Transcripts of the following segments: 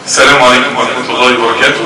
السلام عليكم ورحمة الله وبركاته.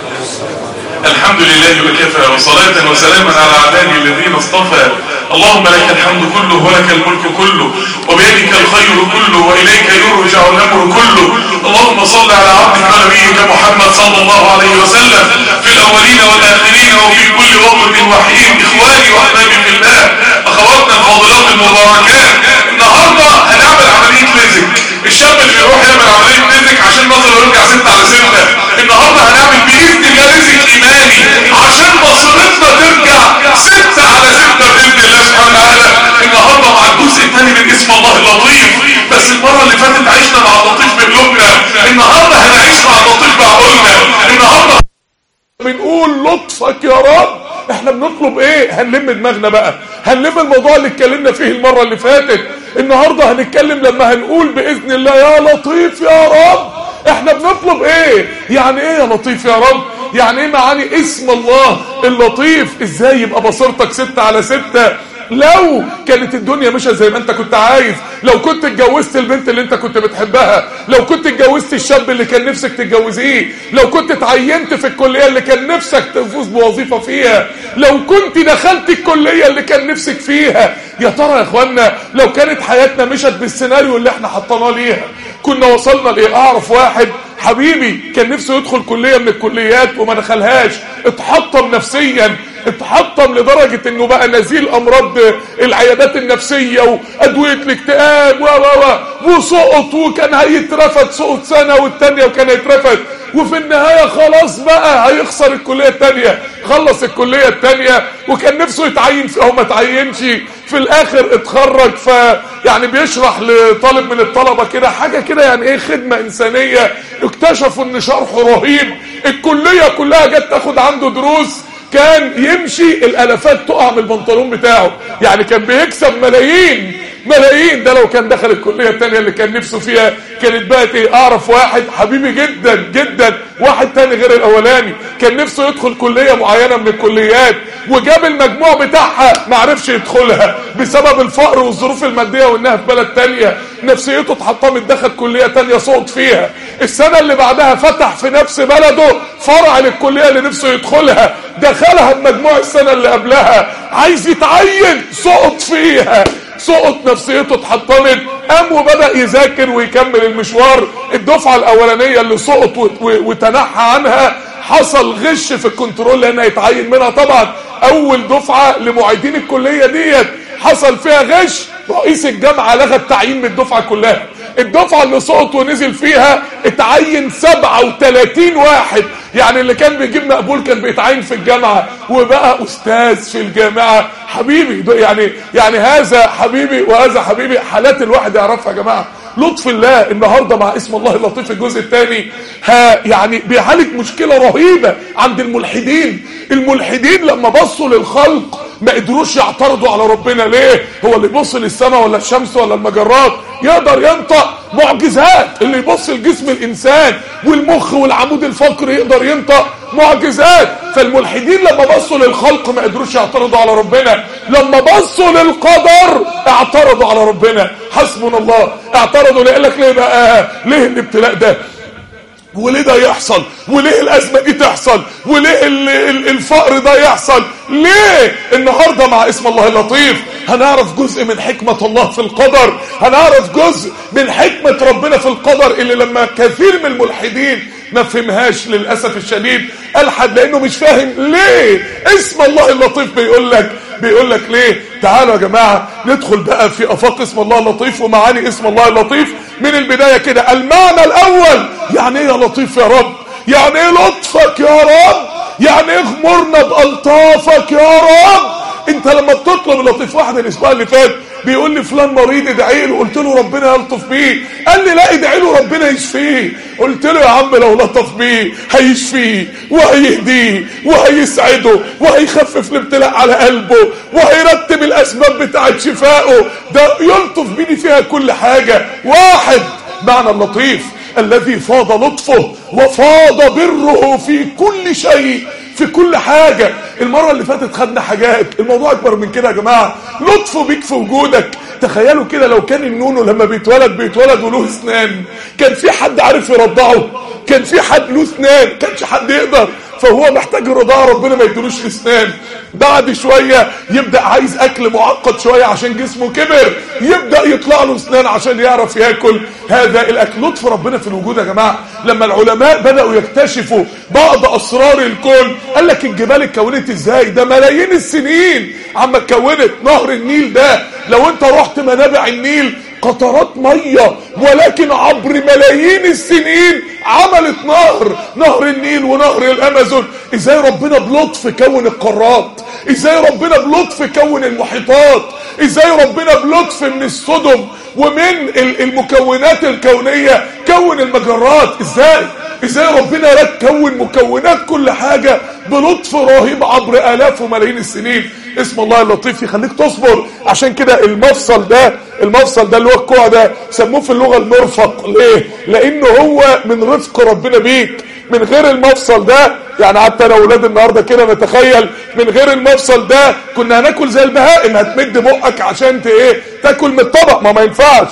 الحمد لله وكفى، وصلاة وسلاما على عباده الذين اصطفى. اللهم لك الحمد كله ولك الملك كله وبيدك الخير كله وإليك يرجع الأمر كله. اللهم صل على عبدك ونبيك محمد صلى الله عليه وسلم في الأولين والآخرين وفي كل وقت وحين. إخواني وأحبابي في الله، أخواتنا الفاضلات المباركات، النهارده هنعمل عملية ليزك. الشاب اللي بيروح يعمل عملية ليزك عشان نظره يرجع 6/6، النهارده هنعمل بإذن الله ليزك إيماني عشان بصيرتنا ترجع 6/6 بإذن الله سبحانه وتعالى. النهارده مع الجزء الثاني من اسم الله اللطيف، بس المرة اللي فاتت عشنا مع اللطيف بقلوبنا، النهارده هنعيش مع اللطيف بعقولنا. النهارده بنقول لطفك يا رب. احنا بنطلب ايه؟ هنلم دماغنا بقى، هنلم الموضوع اللي اتكلمنا فيه المرة اللي فاتت. النهاردة هنتكلم لما هنقول بإذن الله يا لطيف يا رب. احنا بنطلب ايه؟ يعني ايه يا لطيف يا رب؟ يعني ايه معاني اسم الله اللطيف؟ ازاي يبقى بصيرتك 6/6؟ لو كانت الدنيا مشت زي ما انت كنت عايز، لو كنت اتجوزت البنت اللي انت كنت بتحبها، لو كنت اتجوزت الشاب اللي كان نفسك تتجوزيه، لو كنت اتعينت في الكلية اللي كان نفسك تفوز بوظيفة فيها، لو كنت دخلت الكلية اللي كان نفسك فيها، يا ترى يا اخوانا لو كانت حياتنا مشت بالسيناريو اللي احنا حطيناه ليها كنا وصلنا لايه؟ اعرف واحد حبيبي كان نفسه يدخل كلية من الكليات وما دخلهاش، اتحطم نفسيا، اتحطم لدرجة انه بقى نزيل امراض العيادات النفسية وادوية الاكتئاب وسقط، وكان هيترفد سقط سنة والتانية وكان هيترفد، وفي النهاية خلاص بقى هيخسر الكلية التانية. خلص الكلية التانية وكان نفسه يتعين فيها وما تعينش، في الاخر اتخرج. يعني بيشرح لطالب من الطلبة كده حاجة كده، يعني ايه خدمة انسانية، اكتشفوا ان شرحه رهيب. الكلية كلها جت تاخد عنده دروس، كان يمشي الالافات تقع من البنطلون بتاعه، يعني كان بيكسب ملايين. ده لو كان دخل الكلية التانية اللي كان نفسه فيها كانت بقت ايه؟ اعرف واحد حبيبي جدا جدا، واحد تاني غير الاولاني كان نفسه يدخل كلية معينة من الكليات وجاب المجموع بتاعها معرفش يدخلها بسبب الفقر والظروف المادية وانها في بلد تانية، نفسيته اتحطمت، دخل كلية تانية سقط فيها. السنة اللي بعدها فتح في نفس بلده فرع للكلية اللي نفسه يدخلها، دخلها بمجموع السنة اللي قبلها، عايز يتعين سقط فيها، سقط، نفسيته اتحطمت، قام وبدأ يذاكر ويكمل المشوار. الدفعة الأولانية اللي سقط وتنحى عنها حصل غش في الكنترول لأنها يتعين منها. طبعا أول دفعة لمعيدين الكلية ديت حصل فيها غش، رئيس الجامعة لغى التعيين من الدفعة كلها. الدفعة اللي سقط ونزل فيها اتعين 37 واحد، يعني اللي كان بيجيب مقبول كان بيتعين في الجامعة وبقى أستاذ في الجامعة. حبيبي يعني هذا حبيبي وهذا حبيبي، حالات الواحد يعرفها يا جماعة. لطف الله النهاردة مع اسم الله اللطيف الجزء الثاني يعني بيعالج مشكلة رهيبة عند الملحدين. الملحدين لما بصوا للخلق ما قدروش يعترضوا على ربنا. ليه؟ هو اللي يبص للسماء ولا الشمس ولا المجرات يقدر ينطق معجزات، اللي يبص لجسم الانسان والمخ والعمود الفقري يقدر ينطق معجزات. فالملحدين لما بصوا للخلق ما قدروش يعترضوا على ربنا، لما بصوا للقدر اعترضوا على ربنا. حسبنا الله. اعترضوا ليه؟ لك ليه بقى؟ ليه الابتلاء ده؟ وليه ده يحصل؟ وليه الازمه دي تحصل؟ وليه الفقر ده يحصل؟ ليه؟ النهارده مع اسم الله اللطيف هنعرف جزء من حكمه الله في القدر، هنعرف جزء من حكمه ربنا في القدر اللي لما كثير من الملحدين ما فهمهاش للاسف الشديد. الحد لانه مش فاهم ليه اسم الله اللطيف بيقول لك ليه. تعالوا يا جماعه ندخل بقى في افاق اسم الله اللطيف ومعاني اسم الله اللطيف من البدايه كده. المعنى الاول، يعني ايه يا لطيف يا رب؟ يعني ايه لطفك يا رب؟ يعني ايه اغمرنا بالطافك يا رب؟ انت لما بتطلب اللطيف، واحد الاسبوع اللي فات بيقول لي فلان مريض ادعي له، قلت له ربنا يلطف بيه، قال لي لا ادعي له ربنا يشفيه. قلت له يا عم لو لطف بيه هيشفيه وهيهديه وهيسعده وهيخفف الابتلاء على قلبه وهيرتب الاسباب بتاعت شفائه، ده يلطف بيه فيها كل حاجة. واحد، معنى اللطيف الذي فاض لطفه وفاض بره في كل شيء، في كل حاجة. المرة اللي فاتت خدنا حاجات، الموضوع اكبر من كده يا جماعة. لطفه بيك في وجودك. تخيلوا كده لو كان النونو لما بيتولد وله اسنان، كان في حد عارف يرضعه؟ كان في حد له اسنان كانش حد يقدر، فهو محتاج رضاعة ربنا ما يدلوش اسنان. بعد شوية يبدأ عايز اكل معقد شوية عشان جسمه كبر، يبدأ يطلع له اسنان عشان يعرف ياكل هذا الاكل. لطف ربنا في الوجود يا جماعة. لما العلماء بدأوا يكتشفوا بعض اسرار الكون، قال لك الجبال اتكونت ازاي؟ ده ملايين السنين عما اتكونت. نهر النيل ده لو انت رحت منابع النيل قطرات مية، ولكن عبر ملايين السنين عملت نهر النيل ونهر الامازون. ازاي ربنا بلطف كون القارات، ازاي ربنا بلطف كون المحيطات، ازاي ربنا بلطف من السدم ومن المكونات الكونية كون المجرات. ازاي ربنا كون مكونات كل حاجة بلطف رهيب عبر آلاف وملايين السنين. اسم الله اللطيف يخليك تصبر. عشان كده المفصل ده اللي هو الكوع ده سموه في اللغة المرفق. ليه؟ لانه هو من رفق ربنا بيك. من غير المفصل ده، يعني حتى انا اولاد النهارده كده نتخيل من غير المفصل ده كنا هناكل زي البهائم، هتمد بقك عشان تاكل من الطبق، ما ينفعش.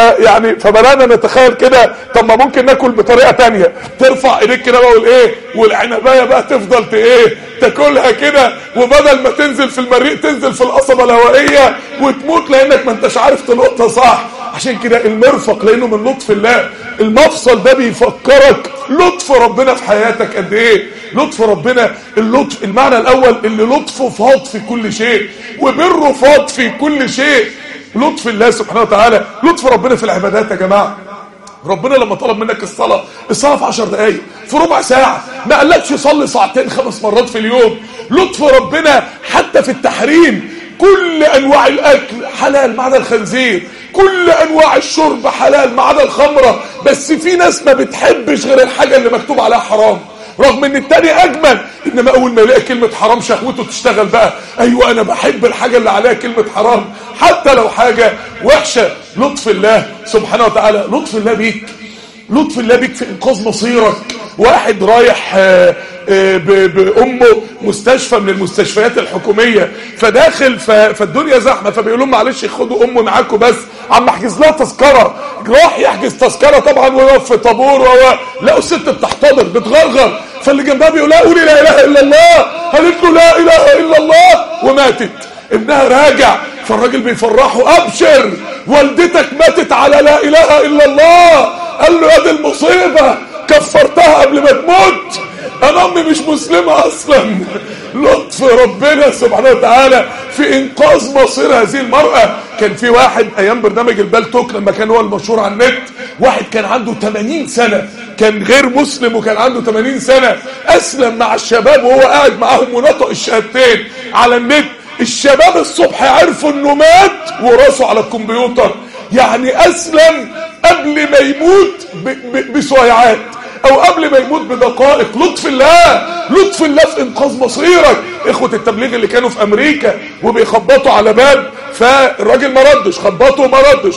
فبدانا نتخيل كده، طب ما ممكن ناكل بطريقه تانية، ترفع ايديك كده بقى والعنبايه بقى تفضل تاكلها كده، وبدل ما تنزل في المريء تنزل في القصبه الهوائيه وتموت لانك ما انتش عارف تلقطها صح. عشان كده المرفق لانه من لطف الله. المفصل ده بيفكرك لطف ربنا في حياتك قد ايه. لطف ربنا، اللطف المعنى الاول اللي لطفه فاض في كل شيء وبره فاض في كل شيء. لطف الله سبحانه وتعالى. لطف ربنا في العبادات يا جماعه. ربنا لما طلب منك الصلاة في 10 دقايق، في ربع ساعة، ما قالكش صلي ساعتين 5 مرات في اليوم. لطف ربنا حتى في التحريم. كل انواع الاكل حلال ما عدا الخنزير، كل انواع الشرب حلال ما عدا الخمرة، بس في ناس ما بتحبش غير الحاجة اللي مكتوب عليها حرام، رغم ان التاني اجمل. انما اول ما يلاقي كلمة حرام شهوته تشتغل بقى. ايوه انا بحب الحاجة اللي عليها كلمة حرام حتى لو حاجة وحشة. لطف الله سبحانه وتعالى. لطف الله بيك، لطف الله بيك في انقاذ مصيرك. واحد رايح بأمه مستشفى من المستشفيات الحكومية، فداخل فالدنيا زحمة، فبيقول لهم معلش خدوا أمه معاكم بس عم احجز لها تذكرة. راح يحجز تذكرة طبعا ويقف في طابور لقوا الست بتحتضر بتغرغر، فاللي جنبها بيقول لها قولي لا إله إلا الله، قالت له لا إله إلا الله وماتت. ابنها راجع، فالراجل بيفرحه أبشر والدتك ماتت على لا إله إلا الله. قال له يا دي المصيبة كفرتها قبل ما تموت، انا امي مش مسلمة اصلا. لطف ربنا سبحانه وتعالى في انقاذ مصير هذه المرأة. كان في واحد ايام برنامج البالتوك لما كان هو المشهور على النت، واحد كان عنده 80 سنة، كان غير مسلم وكان عنده 80 سنة، اسلم مع الشباب وهو قاعد معاهم ونطق الشهادتين على النت. الشباب الصبح عرفوا انه مات وراسه على الكمبيوتر، يعني اسلم قبل ما يموت بسويعات او قبل ما يموت بدقائق. لطف الله، لطف الله في انقاذ مصيرك. اخوة التبليغ اللي كانوا في امريكا وبيخبطوا على باب، فالراجل ما ردش، خبطوا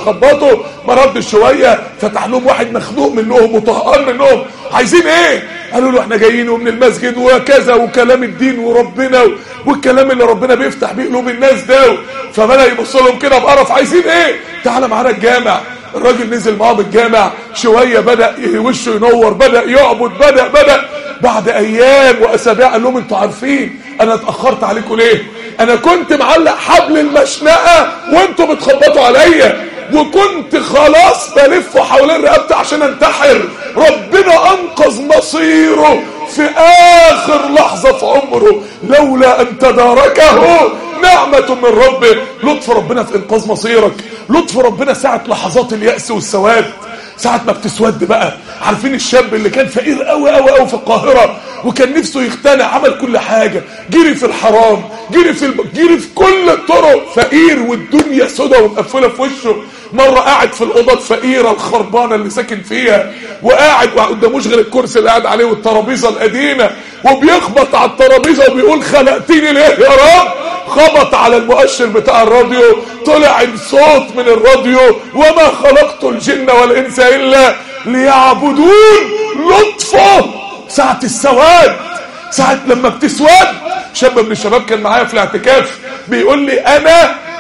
ما ردش شوية، فتح لهم واحد مخنوق منهم وطهقان منهم، عايزين ايه؟ قالوا له احنا جايين من المسجد وكذا وكلام الدين وربنا والكلام اللي ربنا بيفتح بيه قلوب الناس ده. فبدأ يبص لهم كده بقرف، عايزين ايه؟ تعالى معانا الجامع. الراجل نزل معاهم الجامع شوية، بدأ وشه ينور، بدأ يعبد، بدأ بعد ايام واسابيع قال لهم انتوا عارفين انا اتأخرت عليكم ليه؟ انا كنت معلق حبل المشنقة وانتوا بتخبطوا عليا، وكنت خلاص بلف حوالين رقبتي عشان انتحر. ربنا انقذ مصيره في اخر لحظة في عمره لولا ان تداركه نعمة من ربه. لطف ربنا في انقاذ مصيرك. لطف ربنا ساعة لحظات اليأس والسواد، ساعة ما بتسود بقى. عارفين الشاب اللي كان فقير قوي قوي قوي في القاهرة وكان نفسه يختنع، عمل كل حاجة، جري في الحرام، جري في كل الطرق، فقير والدنيا سودا ومقفلة في وشه. مرة قاعد في الأوضة الفقيرة الخربانة اللي ساكن فيها، وقاعد قداموش غير الكرسي اللي قاعد عليه والترابيزة القديمة، وبيخبط على الترابيزة وبيقول خلقتني ليه يا رب؟ خبط على المؤشر بتاع الراديو، طلع الصوت من الراديو وما خلقت الجن والإنس إلا ليعبدون. لطفه ساعة السواد، ساعة لما بتسود. شاب من الشباب كان معايا في الاعتكاف بيقول لي انا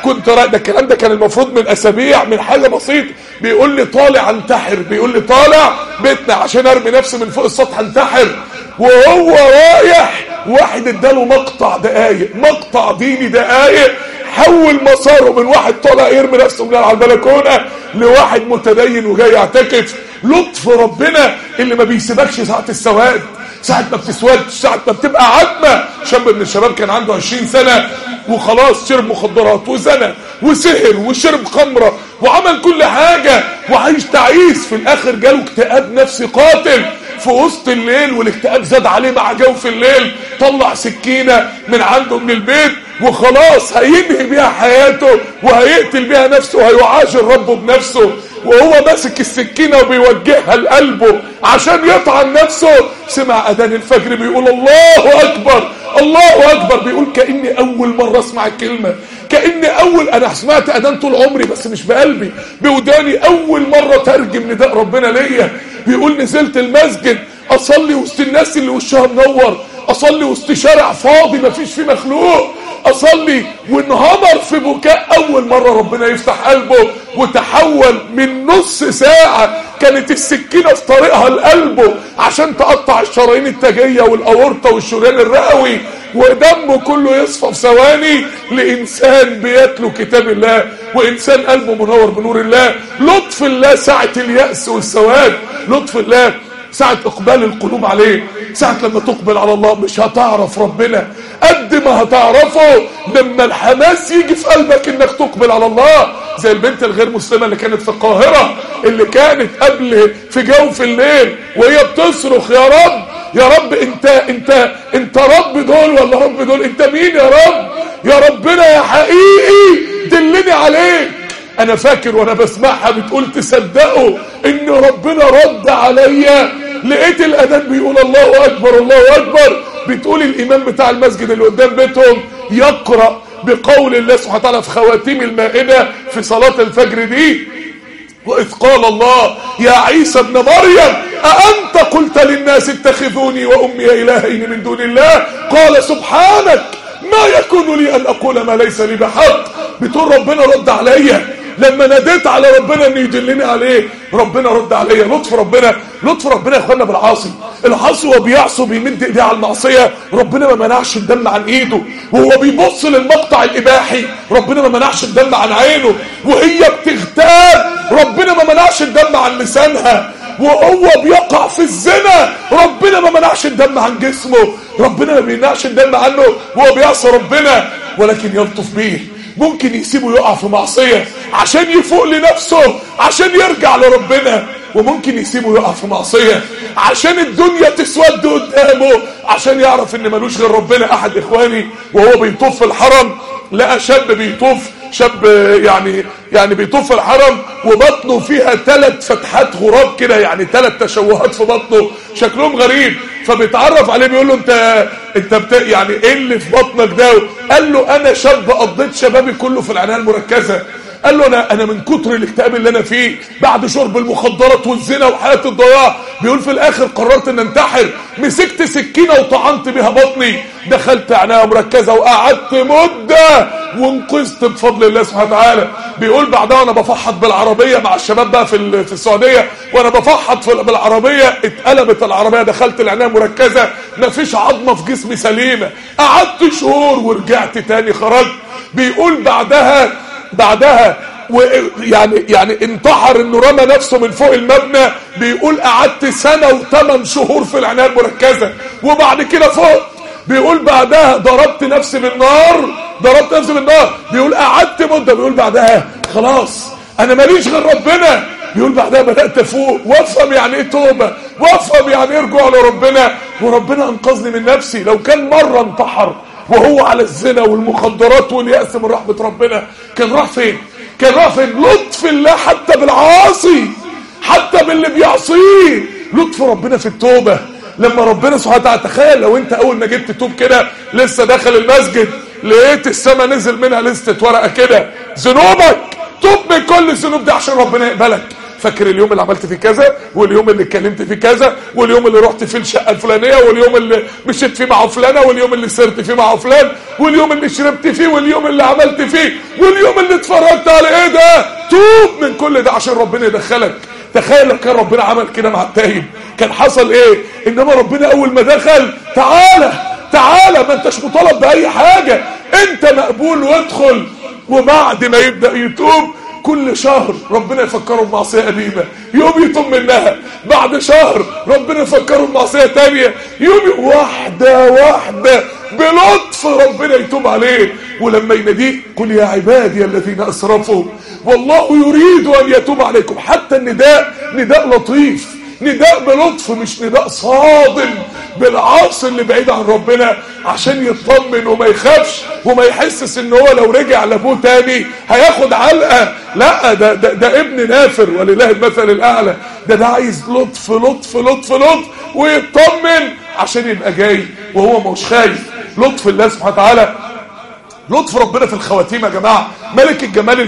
كنت ده الكلام ده كان المفروض من اسابيع، من حاجه بسيطه، بيقول لي طالع انتحر، بيقول لي طالع بيتنا عشان ارمي نفسي من فوق السطح انتحر. وهو رايح واحد اداله مقطع دقايق، مقطع ديني دقايق، حول مساره من واحد طالع يرمي نفسه من على البلكونه لواحد متدين وجاي يعتكف. لطف ربنا اللي ما بيسيبكش ساعه السواد، ساعة ما بتسودش، ساعة ما بتبقى عتمة. شاب من الشباب كان عنده 20 سنة وخلاص شرب مخدرات وزنى وسهر وشرب خمرة وعمل كل حاجة وعايش تعيس. في الاخر جاله اكتئاب نفسي قاتل في وسط الليل، والاكتئاب زاد عليه مع جوف الليل. طلع سكينة من عنده من البيت وخلاص هينهي بيها حياته وهيقتل بيها نفسه وهيعاشر ربه بنفسه. وهو ماسك السكينة وبيوجهها لقلبه عشان يطعن نفسه، سمع اذان الفجر بيقول الله اكبر الله اكبر. بيقول كأني اول مرة اسمع الكلمة، كأني انا سمعت اذان طول عمري بس مش بقلبي، بوداني اول مرة ترجم نداء ربنا ليا. بيقول نزلت المسجد اصلي وسط الناس اللي وشها منور، اصلي وسط شارع فاضي مفيش فيه مخلوق، اصلي وانهمر في بكاء. اول مرة ربنا يفتح قلبه وتحول من نص ساعة كانت السكينة في طريقها لقلبه عشان تقطع الشرايين التاجية والاورطة والشريان الرئوي ودمه كله يصفى في ثواني، لإنسان بيتلو كتاب الله وإنسان قلبه منور بنور الله. لطف الله ساعة اليأس والسواد، لطف الله ساعة اقبال القلوب عليه. ساعة لما تقبل على الله مش هتعرف ربنا قد ما هتعرفه لما الحماس يجي في قلبك انك تقبل على الله. زي البنت الغير مسلمة اللي كانت في القاهرة، اللي كانت قبل في جوف الليل وهي بتصرخ يا رب يا رب انت رب دول ولا رب دول؟ انت مين يا رب؟ يا ربنا يا حقيقي دلني عليك. انا فاكر وانا بسمعها بتقول تصدقوا ان ربنا رد عليا، لقيت الاذان بيقول الله اكبر الله اكبر. بتقول الامام بتاع المسجد اللي قدام بيتهم يقرأ بقول الله سبحانه وتعالى في خواتيم المائدة في صلاة الفجر دي: وإذ قال الله يا عيسى ابن مريم أأنت قلت للناس اتخذوني وأمي إلهين من دون الله قال سبحانك ما يكون لي أن أقول ما ليس لي بحق. بتقول ربنا رد عليا لما ناديت على ربنا ان يدلني عليه، ربنا رد عليا. لطف ربنا، لطف ربنا يا اخوانا بالعاصي. العاصي وهو بيعصي بيمد ايديه على المعصيه، ربنا ما منعش الدم عن ايده. وهو بيبص للمقطع الاباحي ربنا ما منعش الدم عن عينه. وهي بتغتاب ربنا ما منعش الدم عن لسانها. وهو بيقع في الزنا ربنا ما منعش الدم عن جسمه. ربنا ما بيمنعش الدم عنه وهو بيعصي ربنا، ولكن يلطف بيه. ممكن يسيبه يقع في معصية عشان يفوق لنفسه عشان يرجع لربنا، وممكن يسيبه يقع في معصية عشان الدنيا تسود قدامه عشان يعرف ان ملوش غير ربنا. احد اخواني وهو بيطوف في الحرم لقى شاب بيطوف، شاب يعني بيطوف في الحرم وبطنه فيها 3 فتحات غراب كده، يعني 3 تشوهات في بطنه شكلهم غريب. فبيتعرف عليه بيقول له انت يعني ايه اللي في بطنك ده؟ قال له انا شاب قضيت شبابي كله في العنايه المركزه. قال له انا من كتر الاكتئاب اللي انا فيه بعد شرب المخدرات والزنا وحياه الضياع، بيقول في الاخر قررت ان انتحر. مسكت سكينه وطعنت بها بطني، دخلت عنايه مركزه وقعدت مده وانقذت بفضل الله سبحانه وتعالى. بيقول بعدها انا بفحط بالعربيه مع الشباب بقى في السعوديه، وانا بفحط بالعربيه اتقلبت العربيه، دخلت العنايه المركزه مفيش عظمه في جسمي سليمه، قعدت شهور ورجعت تاني خرجت. بيقول بعدها يعني انتحر انه رمى نفسه من فوق المبنى. بيقول قعدت 1 سنة و8 شهور في العناية المركزة وبعد كده فوق. بيقول بعدها ضربت نفسي بالنار. بيقول قعدت مدة. بيقول بعدها خلاص انا ماليش غير ربنا. بيقول بعدها بدأت افوق وافهم يعني ايه توبة وافهم يعني ايه رجوع لربنا، وربنا انقذني من نفسي. لو كان مرة انتحر وهو على الزنا والمخدرات واليأس من رحمة ربنا كان راح فين؟ لطف الله حتى بالعاصي، حتى باللي بيعصيه. لطف ربنا في التوبة لما ربنا سبحانه وتعالى. تخيل لو انت اول ما جيت تتوب كده لسه داخل المسجد لقيت السماء نزل منها لستة ورقة كده ذنوبك، توب من كل الذنوب دي عشان ربنا يقبلك. فاكر اليوم اللي عملت فيه كذا، واليوم اللي اتكلمت فيه كذا، واليوم اللي رحت فيه الشقه الفلانيه، واليوم اللي مشيت فيه مع فلانه، واليوم اللي سرت فيه مع فلان، واليوم اللي شربت فيه، واليوم اللي عملت فيه، واليوم اللي اتفرجت على ايه ده. توب من كل ده عشان ربنا يدخلك. تخيل لو كان ربنا عمل كده مع التائب كان حصل ايه؟ انما ربنا اول ما دخل تعالى ما انتش مطالب باي حاجه، انت مقبول وادخل. وبعد ما يبدا يتوب كل شهر ربنا يفكره بمعصيه قديمه يوم يتوب منها، بعد شهر ربنا يفكره بمعصيه ثانيه يوم واحده بلطف ربنا يتوب عليه. ولما يناديه قل يا عبادي الذين اسرفوا والله يريد ان يتوب عليكم، حتى النداء نداء لطيف، نداء بلطف، مش نداء صادم بالعاصي اللي بعيد عن ربنا عشان يطمن وما يخافش وما يحسس ان هو لو رجع لابوه تاني هياخد علقه. لا، ده ابن نافر ولله المثل الاعلى. ده عايز لطف لطف لطف لطف ويطمن عشان يبقى جاي وهو مش خايف. لطف الله سبحانه وتعالى، لطف ربنا في الخواتيم يا جماعه. ملكة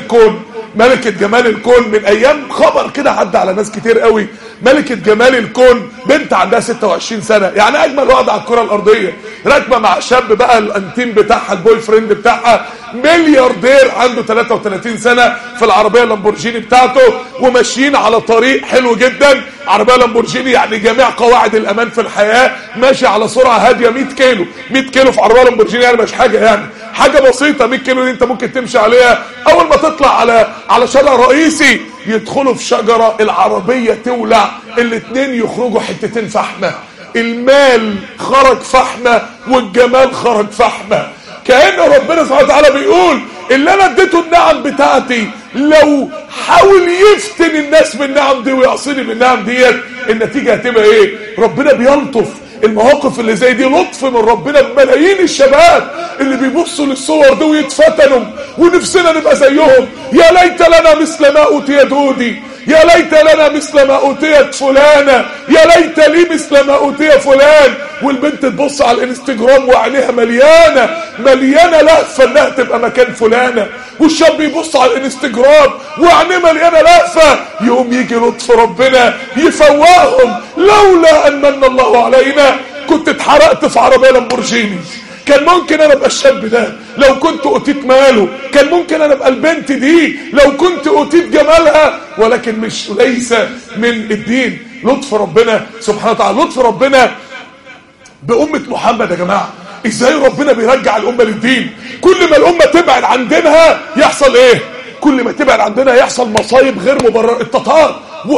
جمال الكون من ايام خبر كده عدى على ناس كتير قوي. ملكة جمال الكون بنت عندها 26 سنة، يعني اجمل واحدة على الكرة الارضية، راكبة مع شاب بقى الانتيم بتاعها البوي فريند بتاعها ملياردير عنده 33 سنة في العربية لامبورجيني بتاعته، وماشيين على طريق حلو جدا. عربية لامبورجيني يعني جميع قواعد الامان في الحياة، ماشي على سرعة هادية 100 كيلو في عربية لامبورجيني، يعني مش حاجة، يعني حاجة بسيطة. 100 كيلو دي انت ممكن تمشي عليها. اول ما تطلع على شارع رئيسي يدخلوا في شجرة، العربية تولع، الاتنين يخرجوا حتتين فحمة، المال خرج فحمة والجمال خرج فحمة. كأن ربنا سبحانه وتعالى بيقول اللي انا اديته النعم بتاعتي لو حاول يفتن الناس بالنعم دي ويعصيني بالنعم ديت النتيجة هتبقى ايه؟ ربنا بيلطف المواقف اللي زي دي، لطف من ربنا بملايين الشباب اللي بيبصوا للصور دي ويتفتنوا ونفسنا نبقى زيهم. يا ليت لنا مثل ما اوتي دودي، يا ليت لنا مثل ما اوتيت فلانة، يا ليت لي مثل ما اوتي فلان. والبنت تبص على الانستجرام وعينيها مليانة لهفة انها تبقى مكان فلانة، والشاب يبص على الانستجرام وعينيه مليانة لهفة، يقوم يجي لطف ربنا يفوقهم. لولا ان من الله علينا كنت اتحرقت في عربية لامبورجيني. كان ممكن انا ابقى الشاب ده لو كنت اوتيت ماله، كان ممكن انا ابقى البنت دي لو كنت اوتيت جمالها، ولكن ليس من الدين. لطف ربنا سبحانه وتعالى، لطف ربنا بأمة محمد يا جماعة. ازاي ربنا بيرجع الأمة للدين؟ كل ما الأمة تبعد عن دينها يحصل ايه؟ كل ما تبعد عن دينها يحصل مصايب غير مبررة. التتار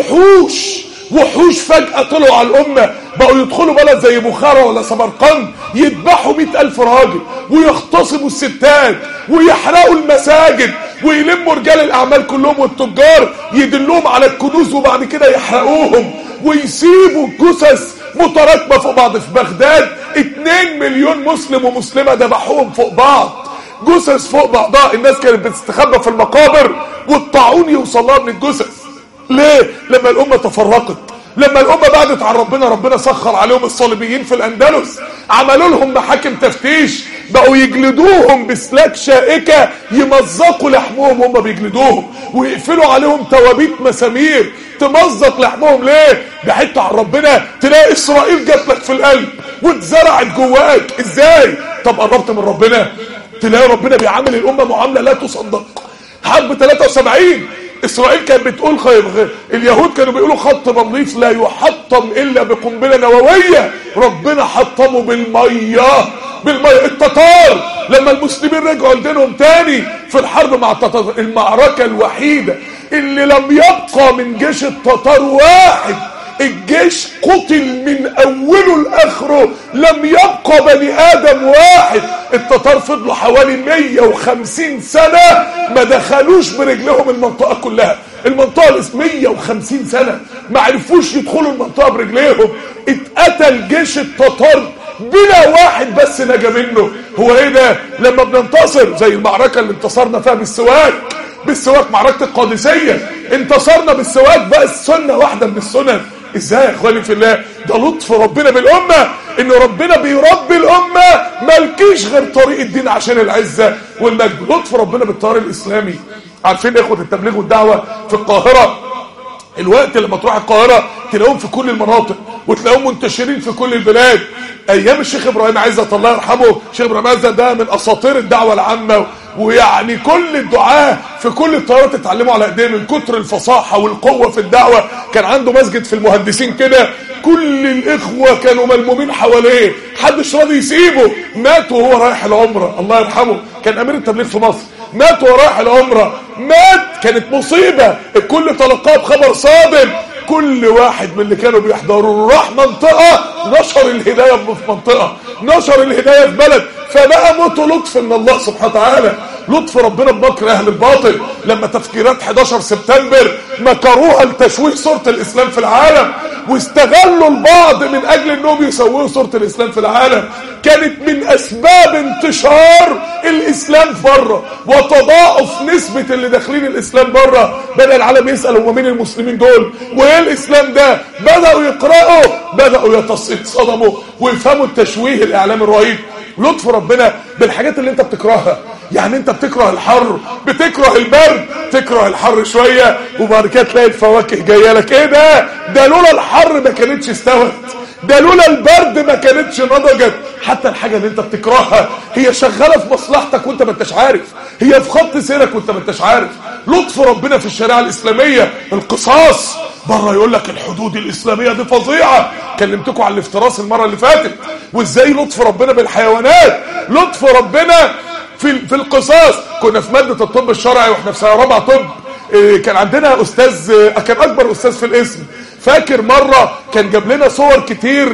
وحوش فجأة طلعوا على الأمة، بقوا يدخلوا بلد زي بخارى ولا سمرقند يذبحوا 100,000 راجل ويغتصبوا الستات ويحرقوا المساجد ويلموا رجال الأعمال كلهم والتجار يدلوهم على الكنوز وبعد كده يحرقوهم ويسيبوا جثث متراكمة فوق بعض. في بغداد 2 مليون مسلم ومسلمة ذبحوهم فوق بعض، جثث فوق بعضها. الناس كانت بتستخبى في المقابر والطاعون يوصلها من الجثث. ليه؟ لما الأمة تفرقت، لما الأمة بعدت عن ربنا سخر عليهم الصليبيين في الأندلس، عملوا لهم محاكم تفتيش، بقوا يجلدوهم بسلاك شائكة، يمزقوا لحمهم وهم بيجلدوهم، ويقفلوا عليهم توابيت مسامير تمزق لحمهم. ليه؟ بعدت عن ربنا. تلاقي إسرائيل جات لك في القلب واتزرعت جواك. ازاي؟ طب قربت من ربنا تلاقي ربنا بيعامل الأمة معاملة لا تصدق. حرب 73 إسرائيل كانت بتقول اليهود كانوا بيقولوا خط بليف لا يحطم إلا بقنبلة نووية، ربنا حطمه بالمية. التتار لما المسلمين رجعوا لدينهم تاني في الحرب مع التتار، المعركة الوحيدة اللي لم يبقى من جيش التتار واحد، الجيش قتل من اوله لاخره، لم يبقى بني ادم واحد. التتار فضلوا حوالي 150 سنة ما دخلوش برجلهم المنطقة كلها، المنطقة الاسمية 150 سنة ما عرفوش يدخلوا المنطقة برجليهم. اتقتل جيش التتار بلا واحد بس نجا منه. هو ايه ده؟ لما بننتصر زي المعركة اللي انتصرنا فيها بالسواك معركة القادسية، انتصرنا بالسواك بقى السنة واحدة من السنن. ازاي يا اخواني في الله؟ ده لطف ربنا بالامه، ان ربنا بيربي الامه مالكيش غير طريق الدين عشان العزه والمجد. لطف ربنا بالتيار الاسلامي. عارفين اخوه التبليغ والدعوه في القاهره الوقت لما تروح القاهرة تلاقيهم في كل المناطق وتلاقيهم منتشرين في كل البلاد. ايام الشيخ ابراهيم عزت الله يرحمه، الشيخ ابراهيم عزت ده من اساطير الدعوة العامة، ويعني كل الدعاة في كل الطيارات اتعلموا على ايديه من كتر الفصاحة والقوة في الدعوة. كان عنده مسجد في المهندسين كده، كل الاخوة كانوا ملمومين حواليه، محدش راضي يسيبه. مات وهو رايح العمرة الله يرحمه، كان امير التبليغ في مصر، مات وهو رايح العمرة، مات. كانت مصيبة، الكل تلقاه بخبر صادم. كل واحد من اللي كانوا بيحضروا راح منطقة نشر الهداية في منطقة، نشر الهداية في بلد، فبقى موته لطف من الله سبحانه وتعالى، لطف ربنا بمكر اهل الباطل. لما تفجيرات 11 سبتمبر مكروها لتشويه صورة الاسلام في العالم، واستغلوا البعض من اجل انهم يسووا صورة الاسلام في العالم، كانت من اسباب انتشار الاسلام بره وتضاعف نسبة اللي داخلين الاسلام بره. بدأ العالم يسأل هم مين المسلمين دول وايه الاسلام ده، بدأوا يقرأوا، بدأوا يتصدموا ويفهموا التشويه الاعلامي الرهيب. لطف ربنا بالحاجات اللي انت بتكرهها. يعني انت بتكره الحر، بتكره البرد، تكره الحر شوية وبعد كده تلاقي الفواكه جايه لك. ايه ده لولا الحر ما كانتش استوت، ده لولا البرد ما كانتش نضجت. حتى الحاجة اللي انت بتكرهها هي شغالة في مصلحتك وانت ما انتش عارف، هي في خط سيرك وانت ما انتش عارف. لطف ربنا في الشريعة الاسلامية القصاص. بره يقول لك الحدود الاسلامية دي فظيعة، كلمتكم على الافتراس المرة اللي فاتت، وازاي لطف ربنا بالحيوانات، لطف ربنا في القصاص. كنا في مادة الطب الشرعي واحنا في سنة رابعة طب، كان عندنا استاذ كان اكبر استاذ في الاسم، فاكر مرة كان جاب لنا صور كتير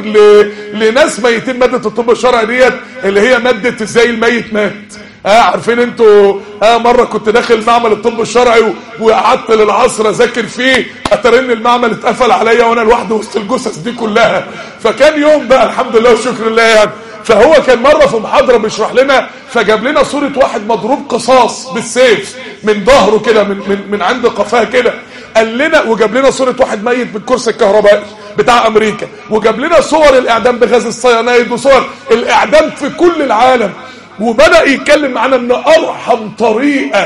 لناس ميتين مادة الطب الشرعي ديت، اللي هي مادة ازاي الميت مات. عارفين انتوا مرة كنت داخل معمل الطب الشرعي وقعدت للعصر اذاكر فيه، اترن المعمل اتقفل عليا وانا لوحدي وسط الجثث دي كلها. فكان يوم بقى الحمد لله وشكر الله يعني. فهو كان مرة في محاضرة بيشرح لنا، فجاب لنا صورة واحد مضروب قصاص بالسيف من ظهره كده، من عند قفاه كده، قال لنا، وجاب لنا صورة واحد ميت بالكرسي الكهربائي بتاع امريكا، وجاب لنا صور الاعدام بغاز الصيانايد وصور الاعدام في كل العالم. وبدأ يتكلم معنا ان ارحم طريقة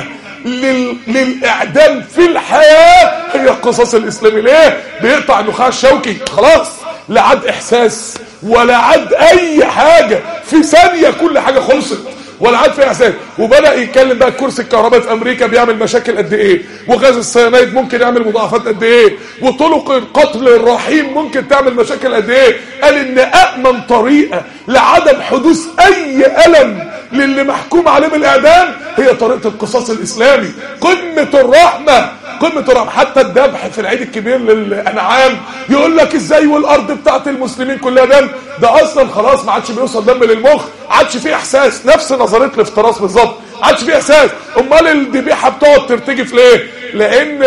للاعدام في الحياة هي القصاص الاسلامي. ليه؟ بيقطع النخاع الشوكي، خلاص لا عاد احساس ولا عاد اي حاجة، في ثانية كل حاجة خلصت ولا عاد في احساس. وبدأ يتكلم بقى الكرسي الكهربائي في امريكا بيعمل مشاكل قد ايه، وغاز الصيانايد ممكن يعمل مضاعفات قد ايه، وطرق القتل الرحيم ممكن تعمل مشاكل قد ايه. قال ان أأمن طريقة لعدم حدوث اي ألم للي محكوم عليه بالاعدام هي طريقة القصاص الاسلامي. قمة الرحمة، قمة الرحمة. حتى الذبح في العيد الكبير للانعام يقول لك ازاي والارض بتاعت المسلمين كلها دم، ده اصلا خلاص ما عادش بيوصل دم للمخ، عادش فيه احساس، نفس نظريه الافتراس بالظبط، عادش فيه احساس. امال الذبيحه بتقعد ترتجف ليه؟ لان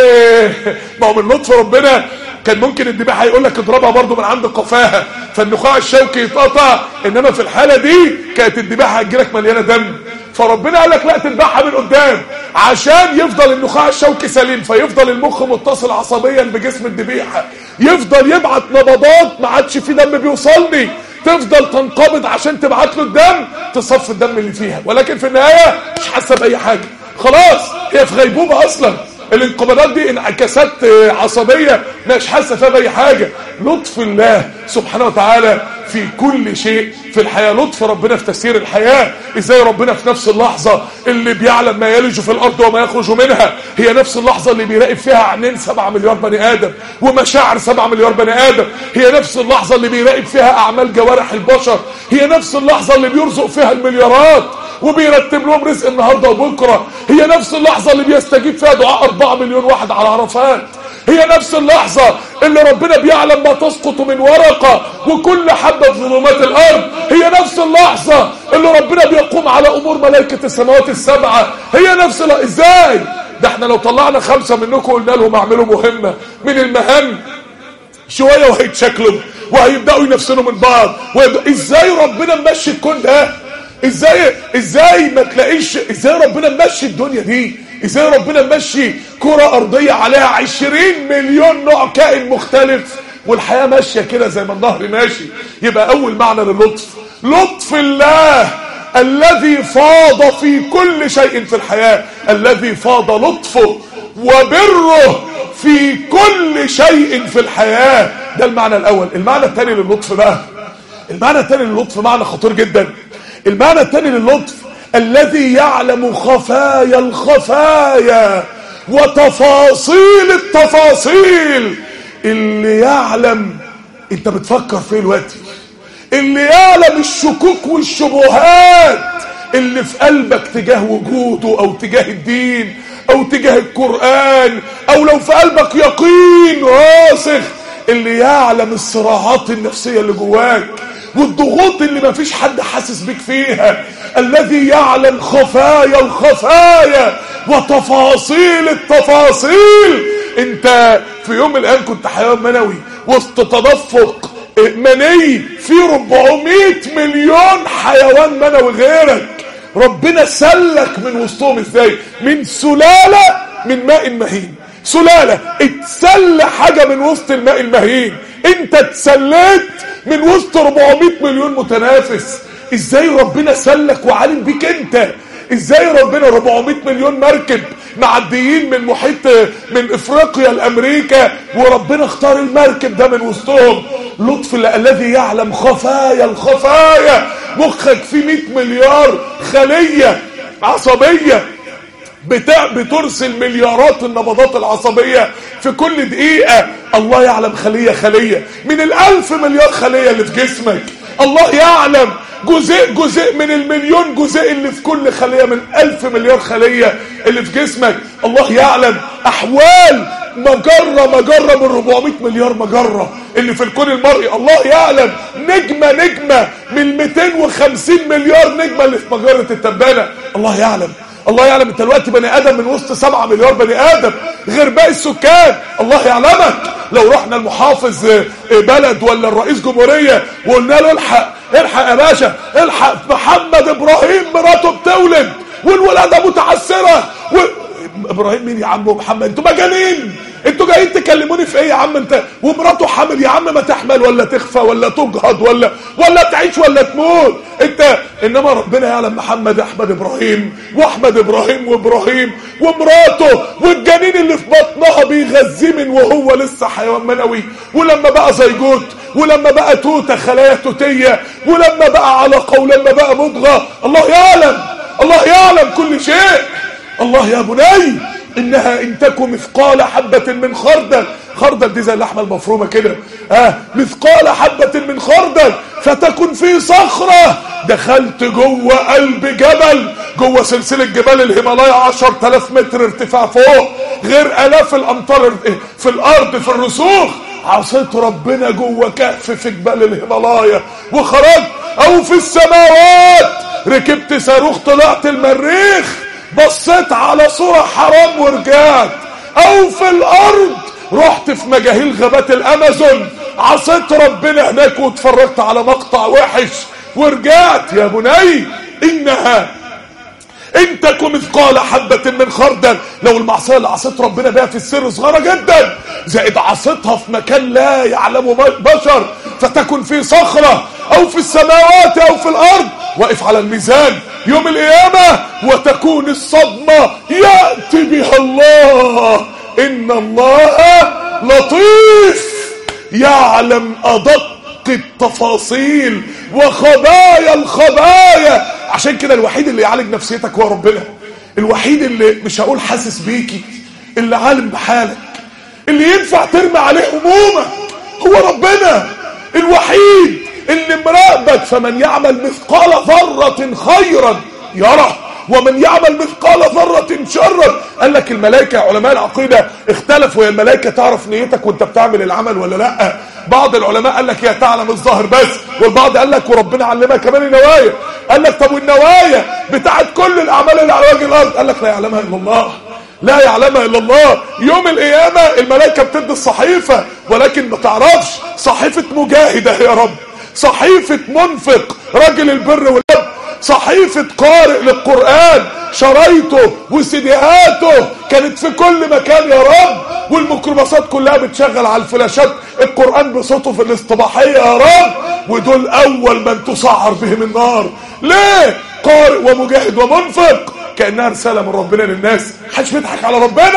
ما هو من لطف ربنا كان ممكن الذبيحه يقول لك اضربها برضه من عند قفاها فالنخاع الشوكي يتقطع، انما في الحاله دي كانت الذبيحه هتجيلك مليانه دم، فربنا قال لك لا تذبحها من قدام عشان يفضل النخاع الشوكي سليم، فيفضل المخ متصل عصبيا بجسم الذبيحه، يفضل يبعت نبضات ما عادش في دم بيوصلني، تفضل تنقبض عشان تبعت له الدم تصفي الدم اللي فيها، ولكن في النهايه مش حاسه باي حاجه، خلاص هي في غيبوبه اصلا. الانقباضات دي انعكاسات عصبيه مش حاسه فيها باي حاجه. لطف الله سبحانه وتعالى في كل شيء في الحياه، لطف ربنا في تسيير الحياه. ازاي ربنا في نفس اللحظه اللي بيعلم ما يلج في الارض وما يخرج منها هي نفس اللحظه اللي بيراقب فيها عينين 7 مليار بني ادم ومشاعر 7 مليار بني ادم، هي نفس اللحظه اللي بيراقب فيها اعمال جوارح البشر، هي نفس اللحظه اللي بيرزق فيها المليارات وبيرتب لهم رزق النهارده وبكره، هي نفس اللحظه اللي بيستجيب فيها دعاء 4 مليون واحد على عرفات، هي نفس اللحظة اللي ربنا بيعلم ما تسقط من ورقة وكل حبة في ظلمات الأرض، هي نفس اللحظة اللي ربنا بيقوم على أمور ملائكة السماوات السبعة، هي نفس إزاي؟ ده احنا لو طلعنا 5 منكم قلنا لهم اعملوا مهمة من المهام شوية وهيتشكلوا وهيبدأوا ينفسنوا من بعض، ازاي ربنا ممشي الكون ده؟ ازاي ما تلاقيش ازاي ربنا ممشي الدنيا دي؟ ازاي ربنا ممشي كرة ارضية عليها 20 مليون نوع كائن مختلف والحياة ماشية كده زي ما النهر ماشي؟ يبقى اول معنى للطف لطف الله الذي فاض في كل شيء في الحياة، الذي فاض لطفه وبره في كل شيء في الحياة. ده المعنى الاول. المعنى الثاني للطف بقى، المعنى الثاني للطف معنى خطير جدا. المعنى الثاني للطف الذي يعلم خفايا الخفايا وتفاصيل التفاصيل. اللي يعلم انت بتفكر فيه دلوقتي، اللي يعلم الشكوك والشبهات اللي في قلبك تجاه وجوده او تجاه الدين او تجاه القرآن، او لو في قلبك يقين راسخ. اللي يعلم الصراعات النفسية اللي جواك والضغوط اللي مفيش حد حاسس بيك فيها. الذي يعلم خفايا الخفايا وتفاصيل التفاصيل. انت في يوم من الايام كنت حيوان منوي وسط تدفق مني في 400 مليون حيوان منوي غيرك. ربنا سلك من وسطهم ازاي؟ من سلالة من ماء مهين. سلالة اتسل حاجة من وسط الماء المهين. انت اتسليت من وسط 400 مليون متنافس. ازاي ربنا سلك وعالم بيك انت؟ ازاي ربنا 400 مليون مركب معديين من محيط من افريقيا لامريكا وربنا اختار المركب ده من وسطهم؟ لطف الذي يعلم خفايا الخفايا. مخك فيه 100 مليار خلية عصبية بترسل مليارات النبضات العصبية في كل دقيقة. الله يعلم خلية خلية من 1000 مليار خلية اللي في جسمك. الله يعلم جزء من المليون جزء اللي في كل خلية من 1000 مليار خلية اللي في جسمك. الله يعلم أحوال مجرة من 400 مليار مجرة اللي في الكون المرئي. الله يعلم نجمة من 250 مليار نجمة اللي في مجرة التبانة. الله يعلم. الله يعلم انت دلوقتي بني ادم من وسط 7 مليار بني ادم غير باقي السكان. الله يعلمك. لو رحنا المحافظ بلد ولا الرئيس جمهورية وقلنا له الحق يا باشا، الحق محمد ابراهيم مراته بتولد والولادة متعسرة ابراهيم مين يا عم محمد؟ انتوا مجانين؟ انتوا جايين تكلموني في ايه يا عم انت؟ ومراته حامل يا عم، ما تحمل ولا تخفى ولا تجهض ولا تعيش ولا تموت انت. انما ربنا يعلم محمد احمد ابراهيم واحمد ابراهيم وابراهيم ومراته والجنين اللي في بطنها بيغذيه من وهو لسه حيوان منوي، ولما بقى زيجوت، ولما بقى توته خلايا توتيه، ولما بقى علقه، ولما بقى مضغه. الله يعلم. الله يعلم كل شيء. الله يا بني انها ان تكن مثقال حبة من خردل. خردل دي زي اللحمة المفرومة كده. مثقال حبة من خردل فتكن في صخرة. دخلت جوه قلب جبل، جوه سلسلة جبال الهيمالايا 10,000 متر ارتفاع فوق، غير الاف الامتار في الارض في الرسوخ. عصيت ربنا جوه كهف في جبال الهيمالايا وخرجت. او في السماوات ركبت صاروخ طلعت المريخ بصيت على صورة حرام ورجعت. او في الارض رحت في مجاهيل غابات الامازون عصيت ربنا هناك واتفرجت على مقطع وحش ورجعت. يا بني انها ان تكن مثقال حبة من خردل. لو المعصية اللي عصيت ربنا بها في السر صغيرة جدا زائد عصيتها في مكان لا يعلمه بشر فتكن في صخرة او في السماوات او في الارض. واقف على الميزان يوم القيامة وتكون الصدمة يأتي بها الله. إن الله لطيف يعلم أدق التفاصيل وخبايا الخبايا. عشان كده الوحيد اللي يعالج نفسيتك هو ربنا. الوحيد اللي مش هقول حاسس بيكي، اللي عالم بحالك، اللي ينفع ترمي عليه همومك هو ربنا. الوحيد اللي مراقبك. فمن يعمل مثقال ذرة خيرا يره ومن يعمل مثقال ذرة شرا. قال لك الملائكة علماء العقيدة اختلفوا، يا الملائكة تعرف نيتك وانت بتعمل العمل ولا لا؟ بعض العلماء قال لك هي تعلم الظاهر بس، والبعض قال لك وربنا علمها كمان النوايا. قال لك طب والنوايا بتاعت كل الاعمال اللي على وجه الارض؟ قال لك لا يعلمها الا الله. لا يعلمها الا الله. يوم القيامة الملائكة بتدي الصحيفة ولكن ما تعرفش صحيفة مجاهدة يا رب، صحيفة منفق راجل البر والأب، صحيفة قارئ للقرآن شرايطه وسيديهاته كانت في كل مكان يا رب، والميكروباصات كلها بتشغل على الفلاشات القرآن بصوته في الاصطباحية يا رب. ودول أول من تسعر بهم النار. ليه؟ قارئ ومجاهد ومنفق. كأنها رسالة من ربنا للناس. محدش بيضحك على ربنا.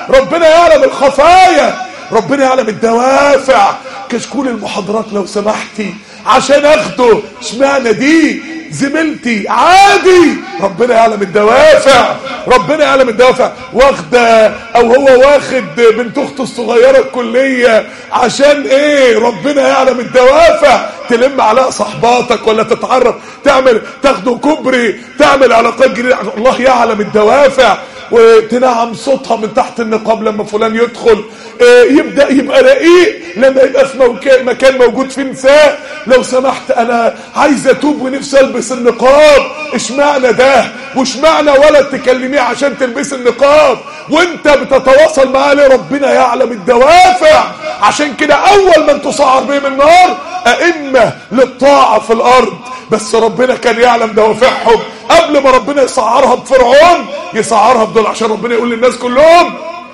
ربنا يعلم الخفايا، ربنا يعلم الدوافع. كشكول المحاضرات لو سمحتي عشان اخده، اشمعنى دي زميلتي عادي؟ ربنا يعلم الدوافع، ربنا يعلم الدوافع. واخده او هو واخد بنت اخته الصغيره الكليه عشان ايه؟ ربنا يعلم الدوافع. تلم عليها صحباتك ولا تتعرف، تاخده كوبري، تعمل علاقات جديده، الله يعلم الدوافع. وتنعم صوتها من تحت النقاب لما فلان يدخل، يبدأ يبقى رقيق لما يبقى في مكان موجود فيه نساء. لو سمحت انا عايز اتوب ونفسي البس النقاب، اشمعنى ده؟ واشمعنى ولد تكلميه عشان تلبس النقاب وانت بتتواصل معاه ليه؟ ربنا يعلم الدوافع. عشان كده اول من تصعر بهم النار ائمه للطاعه في الارض، بس ربنا كان يعلم دوافعهم قبل ما ربنا يسعرها بفرعون، يسعرها بدول عشان ربنا يقول للناس كلهم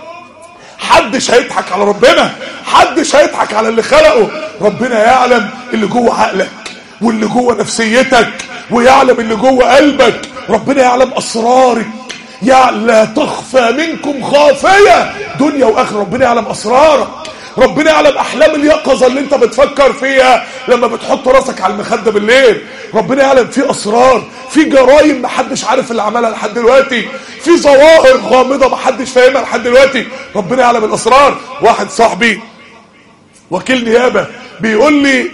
حدش هيضحك على ربنا، حدش هيضحك على اللي خلقه. ربنا يعلم اللي جوه عقلك واللي جوه نفسيتك، ويعلم اللي جوه قلبك. ربنا يعلم اسرارك، لا تخفى منكم خافية دنيا واخره. ربنا يعلم اسرارك، ربنا يعلم احلام اليقظه اللي انت بتفكر فيها لما بتحط راسك على المخده بالليل. ربنا يعلم في اسرار، في جرائم محدش عارف اللي عملها لحد دلوقتي، في ظواهر غامضه محدش فاهمها لحد دلوقتي. ربنا يعلم الاسرار. واحد صاحبي وكيل نيابه بيقول لي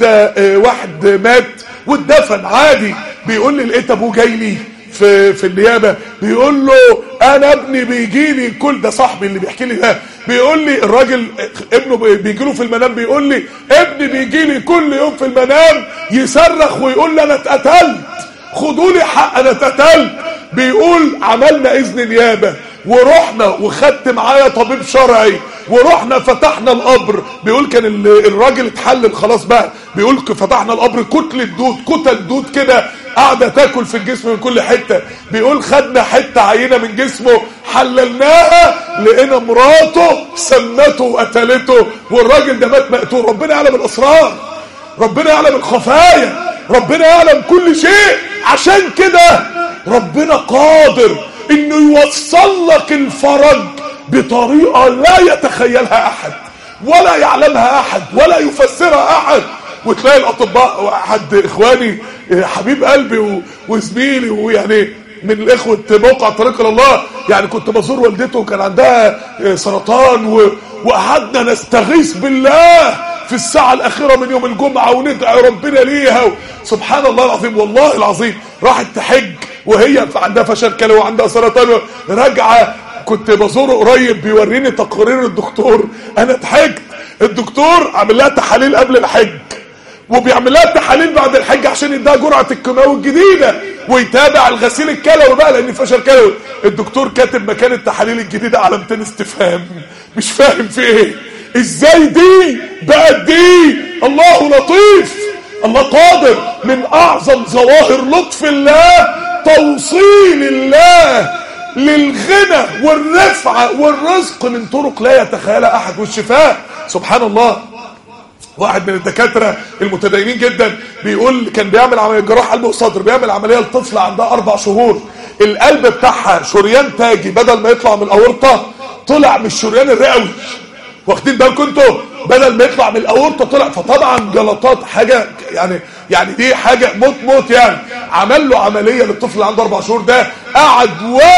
واحد مات واتدفن عادي، بيقول لي لقيت ابوه جاي لي في النيابه بيقول له انا ابني بيجي لي كل ده. صاحبي اللي بيحكي لي ده بيقول لي الراجل ابنه بيجي له في المنام، بيقول لي ابني بيجي لي كل يوم في المنام يصرخ ويقول لي انا اتقتلت، خدوا لي حق انا اتقتلت. بيقول عملنا اذن نيابه ورحنا وخدت معايا طبيب شرعي ورحنا فتحنا القبر. بيقول كان الراجل اتحلل خلاص بقى، بيقول فتحنا القبر كتل دود كده قاعده تاكل في الجسم من كل حته. بيقول خدنا حته عينه من جسمه حللناها لقينا مراته سمته وقتلته والراجل ده مات مقتول. ربنا يعلم الاسرار، ربنا يعلم الخفايا، ربنا يعلم كل شيء. عشان كده ربنا قادر انه يوصل لك الفرج بطريقه لا يتخيلها احد ولا يعلمها احد ولا يفسرها احد. وتلاقي الاطباء، واحد اخواني حبيب قلبي وزميلي ويعني من الاخوه موقع طريق الله، يعني كنت بزور والدته وكان عندها سرطان وقعدنا نستغيث بالله في الساعه الاخيره من يوم الجمعه وندعي ربنا ليها. سبحان الله العظيم، والله العظيم راحت تحج وهي عندها فشل كلوي وعندها سرطان راجعه. كنت بزوره قريب بيوريني تقارير الدكتور، انا اتحجت. الدكتور عامل لها تحاليل قبل الحج وبيعمل لها تحاليل بعد الحج عشان يديها جرعه الكيماوي الجديده ويتابع الغسيل الكلوي بقى لان فشل كلوي. الدكتور كاتب مكان التحاليل الجديده علامتين استفهام، مش فاهم في ايه، ازاي دي بقت دي؟ الله لطيف، الله قادر. من اعظم ظواهر لطف الله توصيل الله للغنى والرفعه والرزق من طرق لا يتخيلها احد، والشفاء. سبحان الله. واحد من الدكاتره المتدينين جدا بيقول كان بيعمل عمليه جراح قلب وصدر، بيعمل عمليه لطفله عندها 4 شهور، القلب بتاعها شريان تاجي بدل ما يطلع من الاورطه طلع من الشريان الرئوي. واخدين بالكم انتوا؟ بدل ما يطلع من الاورطه طلع. فطبعا جلطات حاجه يعني دي حاجه موت يعني. عمل له عمليه للطفل اللي عنده 4 شهور ده، قعد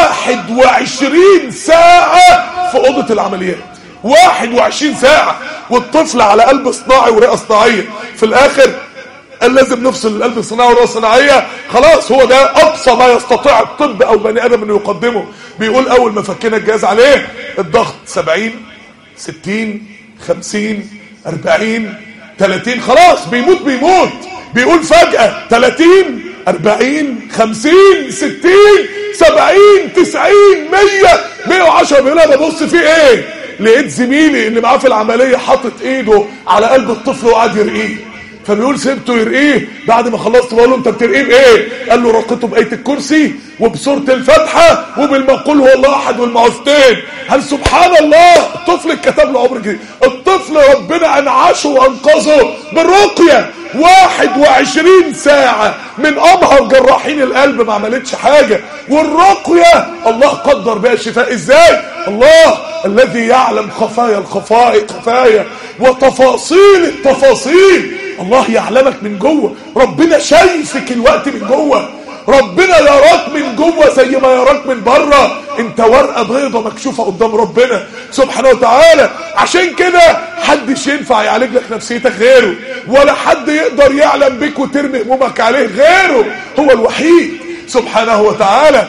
21 ساعه في اوضه العمليات، 21 ساعه، والطفل على قلب صناعي ورئه صناعيه. في الاخر قال لازم نفصل القلب الصناعي والرئه الصناعيه، خلاص هو ده اقصى ما يستطيع الطب او بني ادم انه يقدمه. بيقول اول ما فكينا الجهاز عليه الضغط 70 60 50 40 30، خلاص بيموت. بيقول فجأة 30 40 50 60 70 90 100 110. بيقول انا ببص فيه ايه؟ لقيت زميلي اللي معاه في العمليه حاطط ايده على قلب الطفل وقعد يرقيه. فبيقول سيبته يرقيه، بعد ما خلصت بقول له انت بترقيه بايه؟ قال له رقيته بايه الكرسي وبسوره الفاتحه وبالمقول هو الله احد والمعوذتين. هل سبحان الله الطفل اتكتب له عمر جديد. الطفل ربنا انعشه وانقذه بالرقيه 21 ساعه من امهر جراحين القلب ما عملتش حاجه، والرقيه الله قدر بها الشفاء. ازاي؟ الله الذي يعلم خفايا الخفايا وتفاصيل التفاصيل. الله يعلمك من جوه، ربنا شايفك الوقت من جوه، ربنا يراك من جوه زي ما يراك من بره. انت ورقه بيضه مكشوفه قدام ربنا سبحانه وتعالى. عشان كده محدش ينفع يعالج لك نفسيتك غيره، ولا حد يقدر يعلم بك وترمي همومك عليه غيره، هو الوحيد سبحانه وتعالى.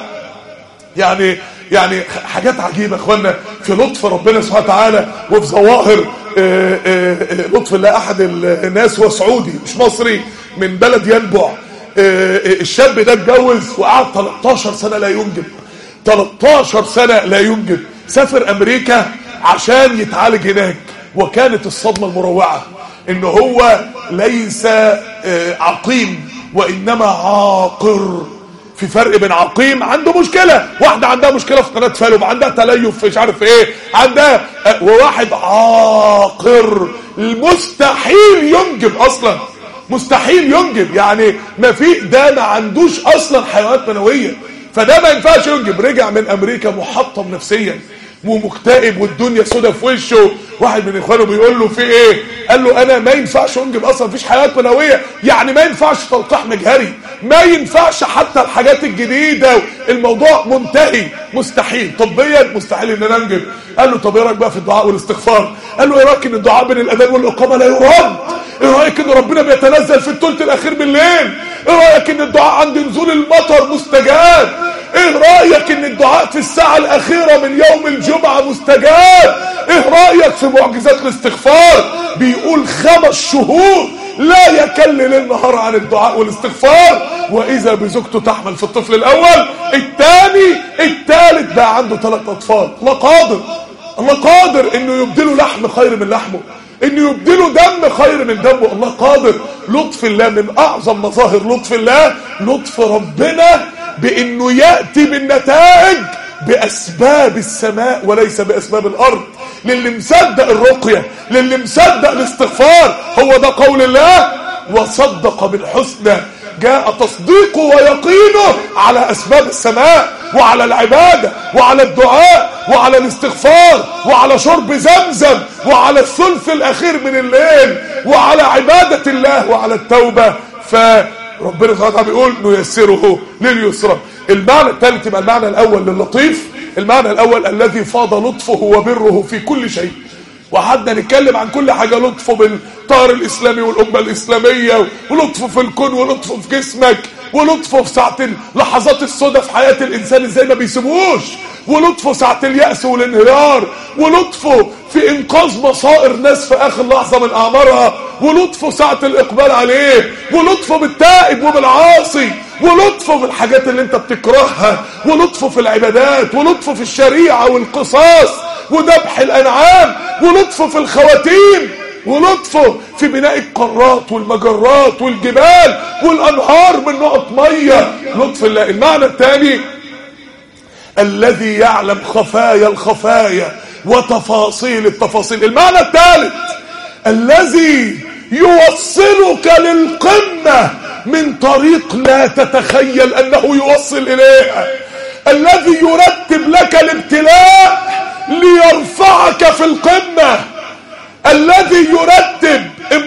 يعني حاجات عجيبه يا اخوانا في لطف ربنا سبحانه وتعالى وفي ظواهر لطف الله. احد الناس هو سعودي مش مصري من بلد ينبع. الشاب ده اتجوز وقعد 13 سنه لا ينجب، 13 سنه لا ينجب. سافر امريكا عشان يتعالج هناك، وكانت الصدمه المروعه ان هو ليس عقيم وانما عاقر. في فرق بين عقيم عنده مشكله، واحده عندها مشكله في قناه فالوب، عندها تليف في مش عارف ايه عندها، وواحد عاقر مستحيل ينجب اصلا، مستحيل ينجب. يعني ما في ده ما عندوش اصلا حيوانات منويه، فده ما ينفعش ينجب. رجع من امريكا محطم نفسيا ومكتئب والدنيا سودة في وشه. واحد من اخوانه بيقول له في ايه؟ قال له انا ما ينفعش انجب اصلا، مفيش حيوانات منويه، يعني ما ينفعش تلقيح مجهري، ما ينفعش حتى الحاجات الجديده، الموضوع منتهي، مستحيل طبيا، مستحيل ان انا انجب. قال له طب ايه رايك بقى في الدعاء والاستغفار؟ قال له ايه رايك ان الدعاء بين الاذان والاقامه لا يرد؟ ايه رايك ان ربنا بيتنزل في الثلث الاخير بالليل؟ ايه رايك ان الدعاء عند نزول المطر مستجاب؟ ايه رأيك ان الدعاء في الساعة الاخيرة من يوم الجمعة مستجاب؟ ايه رأيك في معجزات الاستغفار؟ بيقول 5 شهور لا يكل ليل نهار عن الدعاء والاستغفار، واذا بزوجته تحمل في الطفل الاول، الثاني، الثالث بقى عنده 3 اطفال. الله قادر، الله قادر انه يبدله لحم خير من لحمه، انه يبدله دم خير من دمه. الله قادر. لطف الله من اعظم مظاهر لطف الله لطف ربنا بانه يأتي بالنتائج باسباب السماء وليس باسباب الارض. للي مصدق الرقية، للي مصدق الاستغفار، هو ده قول الله وصدق بالحسنى، جاء تصديقه ويقينه على اسباب السماء وعلى العبادة وعلى الدعاء وعلى الاستغفار وعلى شرب زمزم وعلى الثلث الاخير من الليل وعلى عبادة الله وعلى التوبة. فربنا سبحانه وتعالى بيقول نيسره لليسرى. المعنى الثالث يبقى المعنى الاول للطيف، المعنى الاول الذي فاض لطفه وبره في كل شيء. وقعدنا نتكلم عن كل حاجة، لطفه بالطار الإسلامي والأمة الإسلامية، ولطفه في الكون، ولطفه في جسمك، ولطفه في ساعة اللحظات السوداء في حياة الإنسان ازاي ما بيسيبوش، ولطفه ساعة اليأس والانهيار، ولطفه في إنقاذ مصائر ناس في آخر لحظة من أعمارها، ولطفه ساعة الإقبال عليه، ولطفه بالتائب وبالعاصي، ولطفه في الحاجات اللي انت بتكرهها، ولطفه في العبادات، ولطفه في الشريعة والقصاص وذبح الأنعام، ولطفه في الخواتيم، ولطفه في بناء القارات والمجرات والجبال والأنهار من نقط مية. لطف الله. المعنى الثاني الذي يعلم خفايا الخفايا وتفاصيل التفاصيل. المعنى الثالث الذي يوصلك للقمة من طريق لا تتخيل أنه يوصل إليها، الذي يرتب لك الابتلاء ليرفعك في القمة، الذي يرتب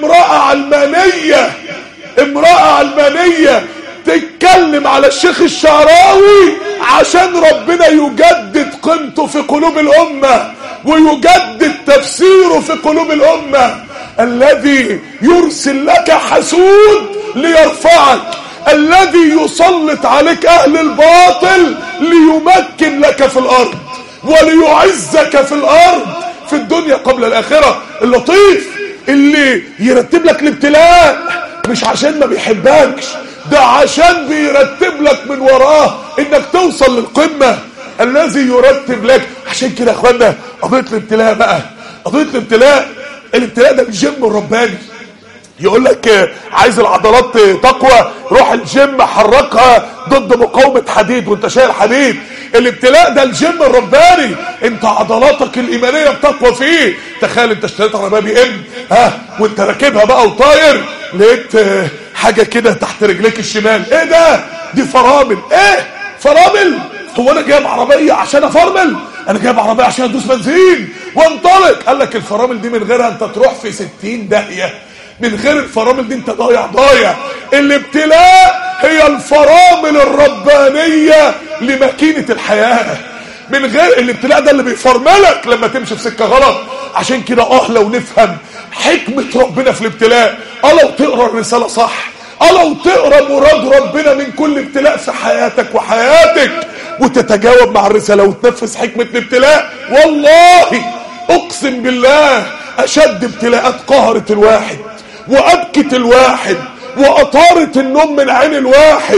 امرأة علمانية تتكلم على الشيخ الشعراوي عشان ربنا يجدد قيمته في قلوب الأمة ويجدد تفسيره في قلوب الأمة، الذي يرسل لك حسود ليرفعك، الذي يسلط عليك أهل الباطل ليمكن لك في الأرض وليعزك في الأرض في الدنيا قبل الآخرة. اللطيف اللي يرتب لك الابتلاء مش عشان ما بيحبكش، ده عشان بيرتب لك من وراه انك توصل للقمة. الذي يرتب لك. عشان كده يا اخوانا قضية الابتلاء بقى، قضية الابتلاء ده الجيم الرباني. يقول لك عايز العضلات تقوى، روح الجيم حركها ضد مقاومة حديد وانت شايل حديد. الابتلاء ده الجيم الرباني، انت عضلاتك الايمانية بتقوى فيه. تخيل انت اشتريت عربية بي ام وانت راكبها بقى وطاير، لقيت حاجة كده تحت رجليك الشمال، ايه ده؟ دي فرامل. ايه فرامل؟ هو انا جايب عربية عشان افرمل؟ انا جايب عربيه عشان ادوس بنزين وانطلق. قال لك الفرامل دي من غيرها انت تروح في 60 داهيه، من غير الفرامل دي انت ضايع. الابتلاء هي الفرامل الربانيه لماكينه الحياه. من غير الابتلاء ده اللي بيفرملك لما تمشي في سكه غلط. عشان كده لو نفهم حكمه ربنا في الابتلاء، لو تقرا الرساله صح، لو تقرا مراد ربنا من كل ابتلاء في حياتك وحياتك، وتتجاوب مع الرساله وتنفذ حكمه الابتلاء، والله اقسم بالله اشد ابتلاءات قهرت الواحد وابكت الواحد واطارت النوم من عين الواحد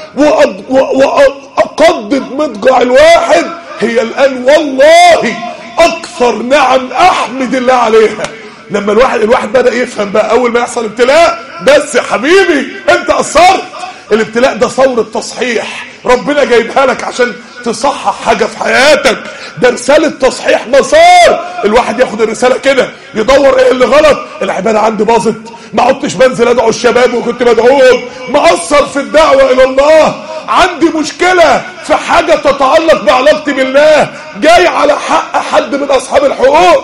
واقضت مضجع الواحد هي الان والله اكثر نعم احمد الله عليها. لما الواحد بدأ يفهم بقى اول ما يحصل ابتلاء، بس يا حبيبي انت قصرت. الابتلاء ده ثورة تصحيح ربنا جايبها لك عشان تصحح حاجة في حياتك. ده رسالة تصحيح مسار. الواحد ياخد الرسالة كده يدور ايه اللي غلط. العبادة عندي باظت، ما عدتش بنزل ادعو الشباب وكنت بدعوهم، مقصر في الدعوة الى الله، عندي مشكلة في حاجة تتعلق بعلاقتي بالله، جاي على حق حد من اصحاب الحقوق،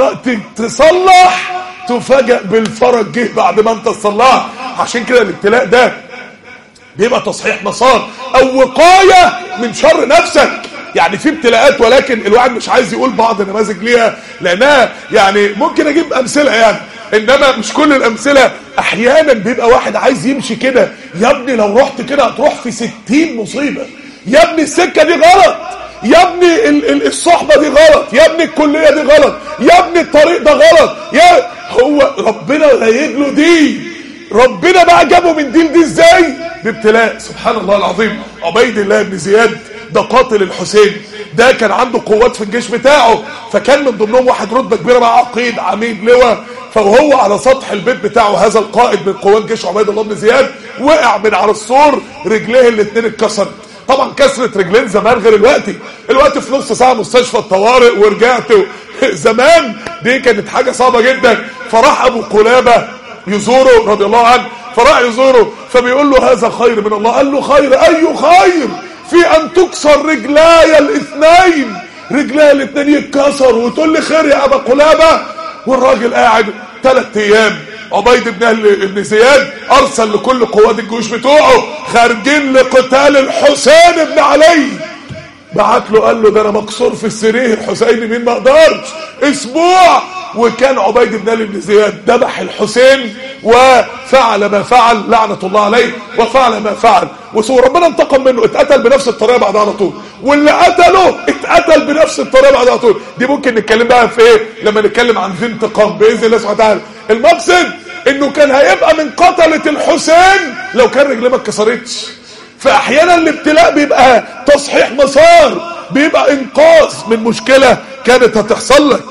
تصلح، تفاجأ بالفرج جه بعد ما انت تصلح. عشان كده الابتلاء ده بيبقى تصحيح مسار او وقاية من شر نفسك. يعني في ابتلاءات ولكن الواحد مش عايز يقول بعض نماذج ليها لانها يعني ممكن اجيب امثلة يعني، انما مش كل الامثلة. احيانا بيبقى واحد عايز يمشي كده، يا ابني لو رحت كده هتروح في 60 مصيبة، يا ابني السكة دي غلط، يا ابني الصحبة دي غلط، يا ابني الكلية دي غلط، يا ابني الطريق ده غلط. هو ربنا رايد له دي، ربنا بقى جابه من دي ازاي؟ بابتلاء. سبحان الله العظيم. عبيد الله بن زياد ده قاتل الحسين، ده كان عنده قوات في الجيش بتاعه، فكان من ضمنهم واحد رتبة كبيرة مع عقيد عميد لواء. فهو على سطح البيت بتاعه هذا القائد من قوات جيش عبيد الله بن زياد وقع من على السور، رجليه الاتنين اتكسرت. طبعا كسرت رجلين زمان غير الوقت في نص ساعة مستشفى الطوارئ ورجعت. زمان دي كانت حاجة صعبة جدا. فراح ابو قلابة يزوره رضي الله عنه، فراح يزوره فبيقول له هذا خير من الله. قال له خير؟ اي خير في ان تكسر رجلاي الاثنين؟ رجلاي الاثنين يتكسر وتقول لي خير يا ابا قلابة؟ والراجل قاعد 3 ايام. عبيد بن زياد ارسل لكل قوات الجيوش بتوعه خارجين لقتال الحسين بن علي، بعت له قال له ده انا مكسور في السرير، حسين مين ما اقدرش. اسبوع وكان عبيد بن زياد ذبح الحسين وفعل ما فعل لعنة الله عليه، وفعل ما فعل وربنا انتقم منه، اتقتل بنفس الطريقة بعد على طول، واللي قتله اتقتل بنفس الطريقة بعد على طول. دي ممكن نتكلم بقى في ايه لما نتكلم عن ذي انتقام باذن الله سبحانه وتعالى. المقصد انه كان هيبقى من قتلة الحسين لو كان رجليه ما اتكسرتش. فاحيانا الابتلاء بيبقى تصحيح مسار، بيبقى انقاذ من مشكلة كانت هتحصل لك،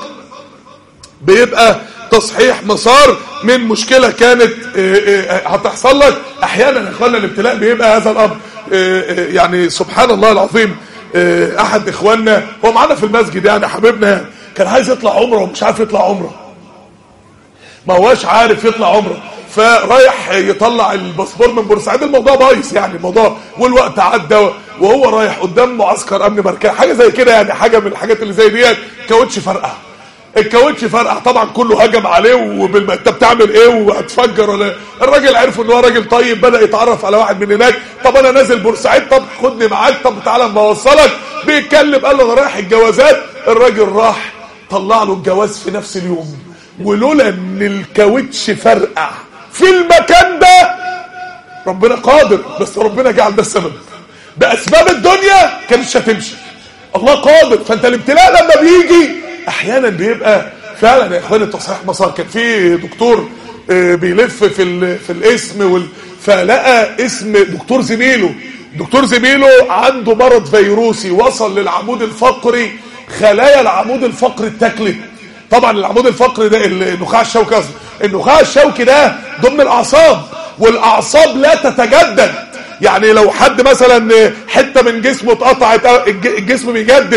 بيبقى تصحيح مسار من مشكلة كانت هتحصل لك. احيانا يا اخوانا الابتلاء بيبقى هذا الامر. يعني سبحان الله العظيم. احد اخواننا هو معانا في المسجد يعني حبيبنا، كان عايز يطلع عمره ومش عارف يطلع عمره، ما هواش عارف يطلع عمره، فرايح يطلع الباسبور من بورسعيد. الموضوع بايظ يعني الموضوع، والوقت عدى وهو رايح قدام معسكر امن مركزي حاجه زي كده يعني، حاجه من الحاجات اللي زي ديت. كاوتش فرقع، الكاوتش فرقع طبعا كله هجم عليه انت بتعمل ايه وهتفجر ولا؟ الراجل عرف ان هو راجل طيب، بدا يتعرف على واحد من هناك. طب انا نازل بورسعيد، طب خدني معاك، طب تعالى ما اوصلك. بيتكلم قال له انا رايح الجوازات. الراجل راح طلع له الجواز في نفس اليوم، ولولا ان الكاوتش فرقع في المكان ده ربنا قادر، بس ربنا جعل ده السبب. باسباب الدنيا كانتش هتمشي، الله قادر. فانت الابتلاء لما بيجي احيانا بيبقى فعلا يا اخواني تصحيح مسار. كان في دكتور بيلف في الاسم فلقى اسم دكتور زميله عنده مرض فيروسي وصل للعمود الفقري، خلايا العمود الفقري اتاكلت. طبعا العمود الفقري ده النخاع الشوكي، قصدي النخاع الشوكي ده ضمن الاعصاب، والاعصاب لا تتجدد. يعني لو حد مثلا حته من جسمه اتقطعت الجسم بيجدد،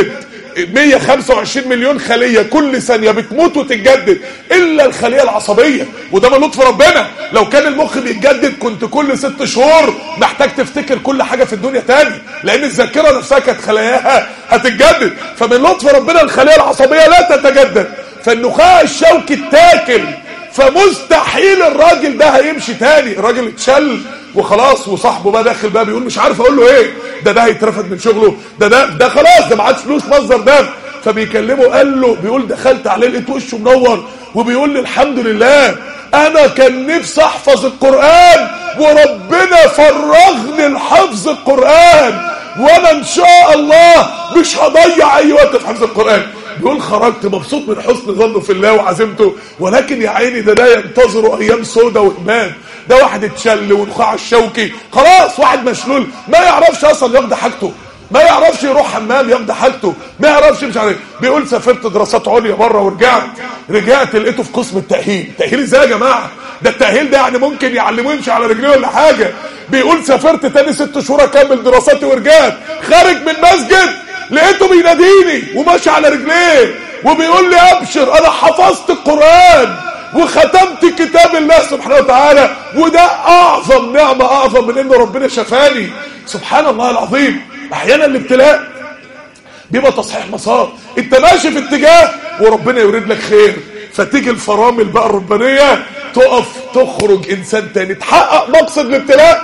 125 مليون خلية كل ثانية بتموت وتتجدد الا الخلية العصبية، وده من لطف ربنا. لو كان المخ بيتجدد كنت كل 6 شهور محتاج تفتكر كل حاجة في الدنيا تاني، لان الذاكرة نفسها كانت خلاياها هتتجدد. فمن لطف ربنا الخلية العصبية لا تتجدد، فالنخاع الشوكي اتاكل، فمستحيل الراجل ده هيمشي تاني. الراجل اتشل وخلاص، وصاحبه بقى داخل بقى بيقول مش عارف اقول له ايه، ده هيترفد من شغله، ده خلاص، ده ما عادش فلوس مصدر دم. فبيكلمه قال له، بيقول دخلت عليه لقيت وشه منور وبيقول لي الحمد لله انا كان نفسي احفظ القرآن وربنا فرغني لحفظ القرآن، وانا ان شاء الله مش هضيع اي وقت في حفظ القرآن. بيقول خرجت مبسوط من حسن ظنه في الله وعزمته، ولكن يا عيني ده ينتظروا ايام سودة وإهمال. ده واحد اتشل ونخاع الشوكي خلاص، واحد مشلول ما يعرفش اصلا ياخد حاجته، ما يعرفش يروح حمام ياخد حاجته، ما يعرفش مش عارف. بيقول سافرت دراسات عليا بره ورجعت لقيته في قسم التأهيل. تأهيل ازاي يا جماعه؟ ده التأهيل ده يعني ممكن يعلموه يمشي على رجليه ولا حاجه. بيقول سافرت تاني 6 شهور اكمل دراساتي ورجعت، خارج من مسجد لقيته بيناديني وماشي على رجليه وبيقول لي ابشر انا حفظت القرآن وختمت كتاب الله سبحانه وتعالى، وده اعظم نعمة، اعظم من ان ربنا شفاني. سبحان الله العظيم. احيانا الابتلاء بيبقى تصحيح مسار، انت ماشي في اتجاه وربنا يريد لك خير، فتيجي الفرامل بقى الربانية تقف تخرج انسان تاني، تحقق مقصد الابتلاء.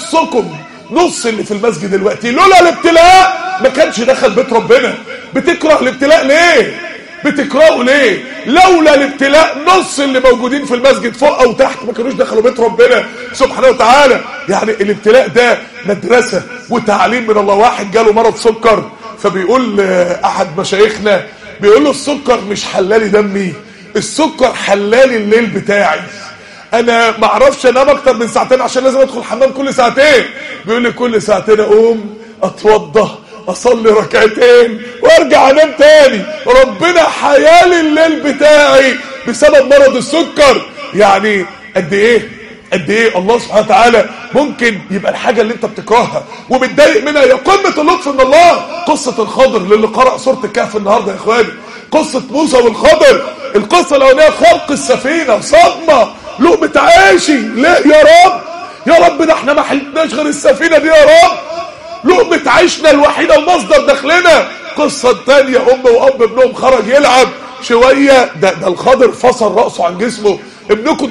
نص اللي في المسجد دلوقتي لولا الابتلاء ما كانش دخل بيت ربنا. بتكره الابتلاء ليه؟ بتكرهه ليه؟ لولا الابتلاء نص اللي موجودين في المسجد فوق او تحت ما كانوش دخلوا بيت ربنا سبحانه وتعالى. يعني الابتلاء ده مدرسة وتعليم من الله. واحد جاله مرض سكر، فبيقول احد مشايخنا بيقول له السكر مش حلالي دمي، السكر حلالي الليل بتاعي، انا ما اعرفش انام اكتر من 2 ساعتين عشان لازم ادخل الحمام كل 2 ساعتين. بيقول لي كل 2 ساعتين اقوم اتوضى اصلي 2 ركعتين وارجع انام تاني، ربنا حيالي الليل بتاعي بسبب مرض السكر. يعني قد ايه الله سبحانه وتعالى ممكن يبقى الحاجة اللي انت بتكرهها وبتضايق منها يا قمة اللطف من الله. قصة الخضر للي قرأ سورة الكهف النهاردة يا اخواني، قصة موسى والخضر، القصة الاولانية خلق السفينة، صدمة، لقمة عيشي، ليه يا رب ده احنا ما حلتناش غير السفينة دي يا رب، لقمة عيشنا الوحيدة المصدر دخلنا. قصة تانية ام واب ابنهم خرج يلعب شوية، ده الخضر فصل رأسه عن جسمه، ابنكم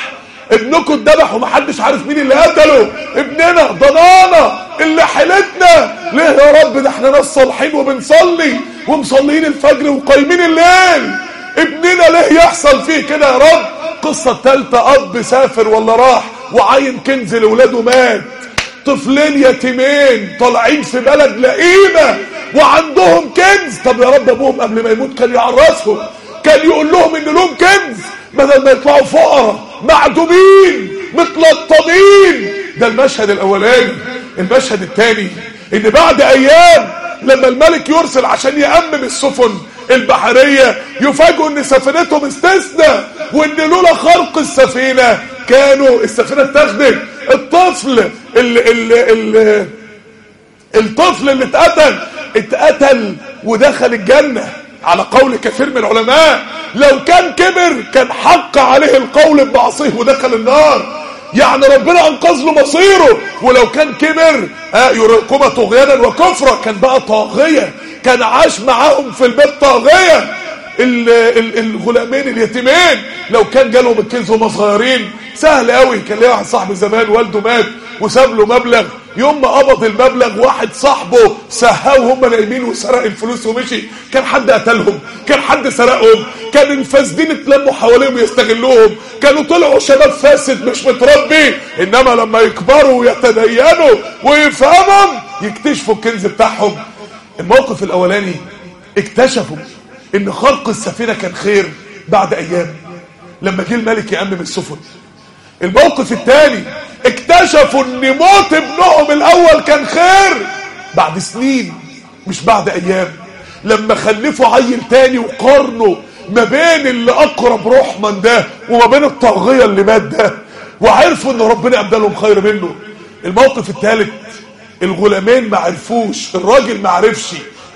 اتذبح ومحدش عارف مين اللي قتله، ابننا ضنانا اللي حيلتنا، ليه يا رب ده احنا ناس صالحين وبنصلي ومصلين الفجر وقايمين الليل، ابننا ليه يحصل فيه كده يا رب. قصة تالتة اب سافر ولا راح وعين كنز لولاده مات، طفلين يتيمين طالعين في بلد لئيمة وعندهم كنز. طب يا رب ابوهم قبل ما يموت كان يعرفهم، كان يقول لهم ان لهم كنز بدل ما يطلعوا فقراء معدومين متلطمين. ده المشهد الاولاني. المشهد الثاني ان بعد ايام لما الملك يرسل عشان يأمم السفن البحرية يفاجئوا ان سفينتهم استثنى، وان لولا خرق السفينة كانوا السفينة اتاخدت. الطفل اللي اتقتل ودخل الجنة على قول كثير من العلماء، لو كان كبر كان حق عليه القول بمعصيه ودخل النار، يعني ربنا انقذ له مصيره. ولو كان كبر يرقم طغيانا وكفرا كان بقى طاغية، كان عاش معاهم في البيت طاغية. الغلامين اليتيمين لو كان جالهم الكنز وهم صغيرين سهل قوي. كان ليه واحد صاحب زمان والده مات وساب له مبلغ، يوم ما قبض المبلغ واحد صاحبه سهاه وهم نايمين وسرق الفلوس ومشي. كان حد قتلهم، كان حد سرقهم، كان الفاسدين اتلموا حواليهم يستغلوهم، كانوا طلعوا شباب فاسد مش متربي. انما لما يكبروا ويتدينوا ويفهموا يكتشفوا الكنز بتاعهم. الموقف الاولاني اكتشفوا ان خرق السفينة كان خير بعد ايام لما جه الملك يأمم السفن. الموقف الثاني اكتشفوا ان موت ابنهم الاول كان خير بعد سنين مش بعد ايام، لما خلفوا عيل تاني وقارنوا ما بين اللي اقرب رحما ده وما بين الطاغية اللي مات ده، وعرفوا ان ربنا ابدالهم خير منه. الموقف الثالث الغلامين ما عرفوش، الراجل ما عرفش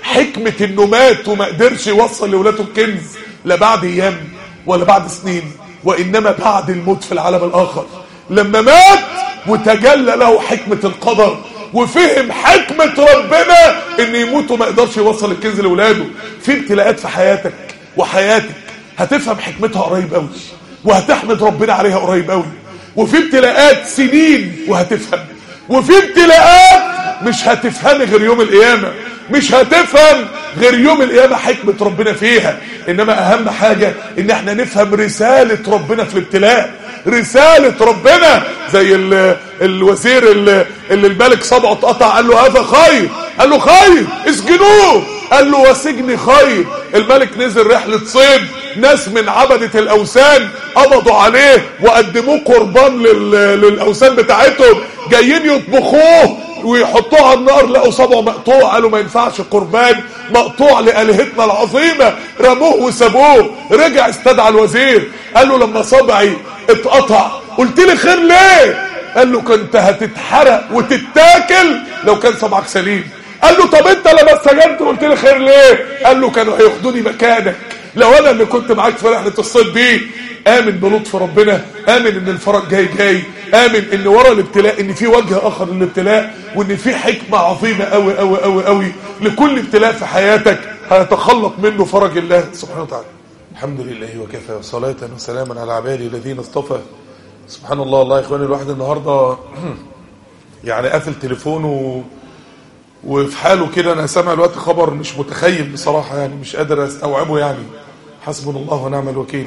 حكمة انه مات وما قدرش يوصل لولاده الكنز لا بعد ايام ولا بعد سنين، وانما بعد الموت في العالم الاخر، لما مات وتجلى له حكمة القدر وفهم حكمة ربنا ان يموت وما يقدرش يوصل الكنز لولاده. في ابتلاءات في حياتك وحياتك هتفهم حكمتها قريب قوي وهتحمد ربنا عليها قريب قوي، وفي ابتلاءات سنين وهتفهم، وفي ابتلاءات مش هتفهم غير يوم القيامة، مش هتفهم غير يوم القيامة حكمة ربنا فيها. انما اهم حاجة ان احنا نفهم رسالة ربنا في الابتلاء، رسالة ربنا. زي الوزير اللي الملك صبعه اتقطع قال له هذا خير، قال له خير اسجنوه، قال له وسجني خير. الملك نزل رحلة صيد، ناس من عبدة الاوثان قبضوا عليه وقدموه قربان للاوثان بتاعتهم، جايين يطبخوه ويحطوه على النار، لقوا صبعه مقطوع، قالوا ما ينفعش قربان مقطوع لآلهتنا العظيمة، رموه وسابوه. رجع استدعى الوزير قال له لما صبعي اتقطع قلت لي خير ليه؟ قال له كنت هتتحرق وتتاكل لو كان صبعك سليم. قال له طب انت لما استجبت قلت لي خير ليه؟ قال له كانوا هياخدوني مكانك لو انا اللي كنت معاك في رحلة الصيد دي. آمن بلطف ربنا، آمن ان الفرج جاي، آمن ان ورا الابتلاء ان في وجه اخر للابتلاء، وان في حكمة عظيمة قوي قوي قوي قوي لكل ابتلاء في حياتك هيتخلق منه فرج الله سبحانه وتعالى. الحمد لله وكفى، وصلاة وسلاما على عباده الذين اصطفى. سبحان الله. والله يا اخواني الواحد النهارده يعني قافل تليفونه وفي حاله كده. انا سامع الوقت خبر مش متخيل بصراحة، يعني مش قادر استوعبه. يعني حسبنا الله ونعم الوكيل.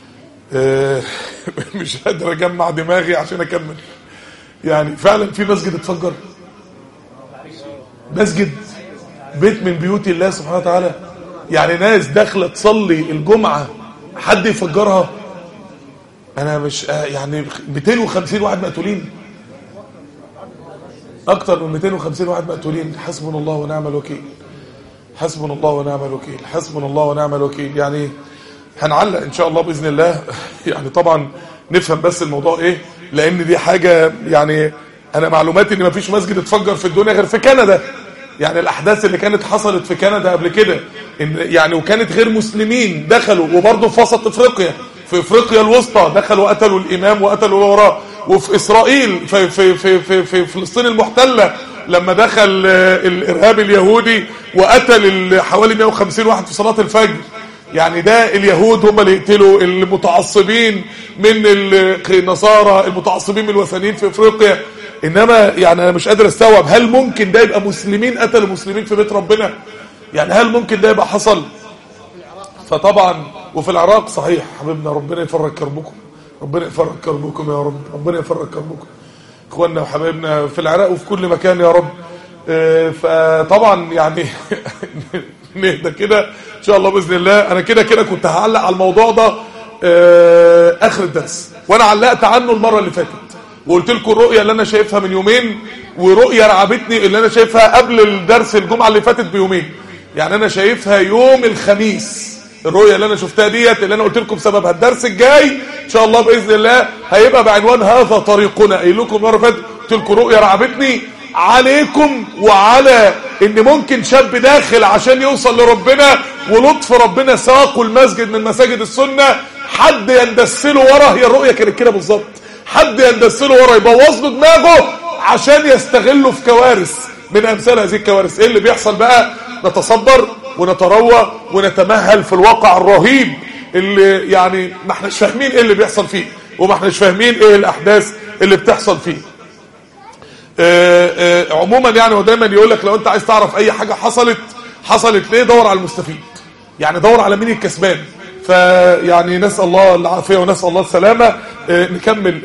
مش قادر اجمع دماغي عشان اكمل. يعني فعلا في مسجد اتفجر، مسجد بيت من بيوت الله سبحانه وتعالى، يعني ناس داخله تصلي الجمعة حد يفجرها. انا مش يعني 250 واحد مقتولين، اكتر من 250 واحد مقتولين. حسبنا الله ونعم الوكيل، حسبنا الله ونعم الوكيل، حسبنا الله ونعم الوكيل. يعني هنعلق ان شاء الله باذن الله. يعني طبعا نفهم بس الموضوع ايه، لان دي حاجه يعني انا معلوماتي ان مفيش مسجد اتفجر في الدنيا غير في كندا. يعني الاحداث اللي كانت حصلت في كندا قبل كده ان يعني وكانت غير مسلمين دخلوا، وبرضه في وسط افريقيا، في افريقيا الوسطى دخلوا قتلوا الامام وقتلوا اللي وراه، وفي اسرائيل في فلسطين المحتله لما دخل الارهاب اليهودي وقتل حوالي 150 واحد في صلاه الفجر. يعني ده اليهود هم اللي يقتلوا المتعصبين من النصارى، المتعصبين من الوثنيين في افريقيا. انما يعني انا مش قادر استوعب، هل ممكن ده يبقى مسلمين قتلوا مسلمين في بيت ربنا؟ يعني هل ممكن ده يبقى حصل؟ فطبعا وفي العراق صحيح حبيبنا، ربنا يفرج كربكم، ربنا يفرج كربكم يا رب، ربنا يفرج كربكم اخواننا وحبايبنا في العراق وفي كل مكان يا رب. فطبعا يعني نهدى كده ان شاء الله باذن الله. انا كده كنت هعلق على الموضوع ده اخر الدرس، وانا علقت عنه المره اللي فاتت وقلت لكم الرؤيه اللي انا شايفها من يومين، ورؤيه رعبتني اللي انا شايفها قبل الدرس الجمعه اللي فاتت بيومين. يعني انا شايفها يوم الخميس، الرؤيه اللي انا شفتها ديت اللي انا قلت لكم بسببها الدرس الجاي ان شاء الله باذن الله هيبقى بعنوان هذا طريقنا. قايل لكم المره اللي فاتت قلت لكم رؤيه رعبتني عليكم وعلى ان ممكن شاب داخل عشان يوصل لربنا ولطف ربنا ساقوا المسجد من مساجد السنه، حد يندسله ورا. هي الرؤيه كانت كده بالظبط، حد يندسله ورا يبوظ له دماغه عشان يستغله في كوارث من امثال هذه الكوارث. ايه اللي بيحصل بقى؟ نتصبر ونتروى ونتمهل في الواقع الرهيب اللي يعني ما احناش فاهمين ايه اللي بيحصل فيه، وما احناش فاهمين ايه الاحداث اللي بتحصل فيه. عموما يعني هو دايما يقول لك لو انت عايز تعرف اي حاجه حصلت ليه، دور على المستفيد، يعني دور على مين الكسبان. فيعني نسال الله العافيه ونسال الله السلامه. نكمل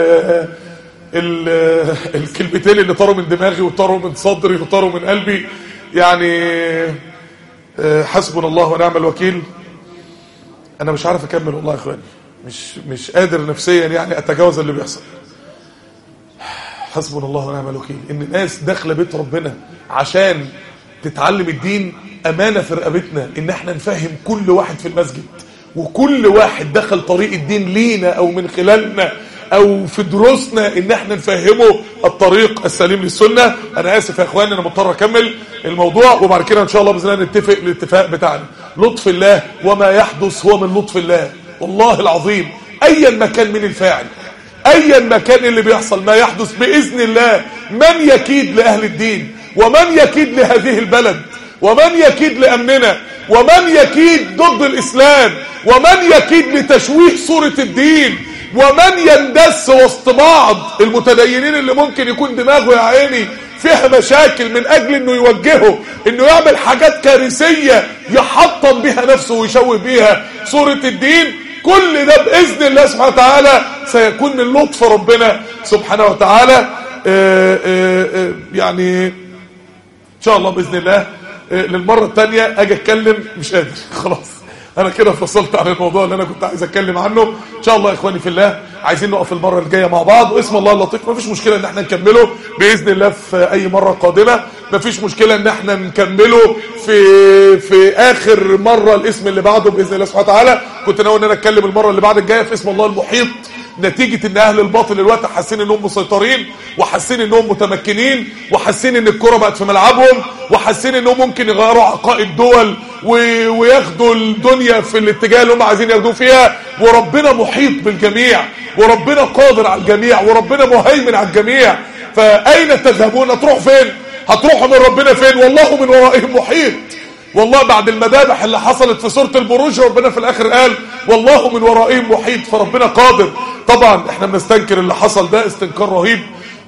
الكلمتين اللي طاروا من دماغي وطاروا من صدري وطاروا من قلبي. يعني حسبنا الله ونعم الوكيل. انا مش عارف اكمل والله يا اخواني، مش قادر نفسيا يعني اتجاوز اللي بيحصل. حسبنا الله ونعم الوكيل. ان الناس داخله بيت ربنا عشان تتعلم الدين، امانه في رقبتنا ان احنا نفهم كل واحد في المسجد، وكل واحد دخل طريق الدين لينا او من خلالنا او في دروسنا ان احنا نفهمه الطريق السليم للسنة. انا اسف يا اخواني انا مضطر اكمل الموضوع، وبعد كده ان شاء الله باذن الله نتفق الاتفاق بتاعنا. لطف الله وما يحدث هو من لطف الله، والله العظيم ايا ما كان من الفاعل، ايا ما كان اللي بيحصل، ما يحدث باذن الله. من يكيد لاهل الدين، ومن يكيد لهذه البلد، ومن يكيد لامننا، ومن يكيد ضد الاسلام، ومن يكيد لتشويه صورة الدين، ومن يندس وسط بعض المتدينين اللي ممكن يكون دماغه يا عيني فيها مشاكل من اجل انه يوجهه انه يعمل حاجات كارثية يحطم بها نفسه ويشوه بها صورة الدين. كل ده باذن الله سبحانه وتعالى سيكون من لطف ربنا سبحانه وتعالى. يعني ان شاء الله باذن الله للمرة الثانية اجي اتكلم مش قادر خلاص، انا كده فصلت عن الموضوع اللي انا كنت عايز اتكلم عنه. ان شاء الله يا اخواني في الله عايزين نقف المرة الجاية مع بعض، واسم الله اللطيف مفيش مشكلة ان احنا نكمله باذن الله في اي مرة قادمة، مفيش مشكلة ان احنا نكمله في اخر مرة الاسم اللي بعده باذن الله سبحانه وتعالى. كنت ناوي ان انا اتكلم المرة اللي بعد الجاية في اسم الله المحيط، نتيجة ان اهل الباطل الوقت حاسين انهم مسيطرين، وحاسين انهم متمكنين، وحاسين ان الكرة بقت في ملعبهم، وحاسين انهم ممكن يغيروا عقائد دول وياخدوا الدنيا في الاتجاه اللي هم عايزين ياخدوه فيها. وربنا محيط بالجميع، وربنا قادر على الجميع، وربنا مهيمن على الجميع. فاين تذهبون؟ هتروحوا فين؟ هتروحوا من ربنا فين؟ والله من ورائهم محيط. والله بعد المذابح اللي حصلت في سورة البروج ربنا في الاخر قال والله من ورائهم محيط، فربنا قادر. طبعا احنا بنستنكر اللي حصل ده استنكار رهيب،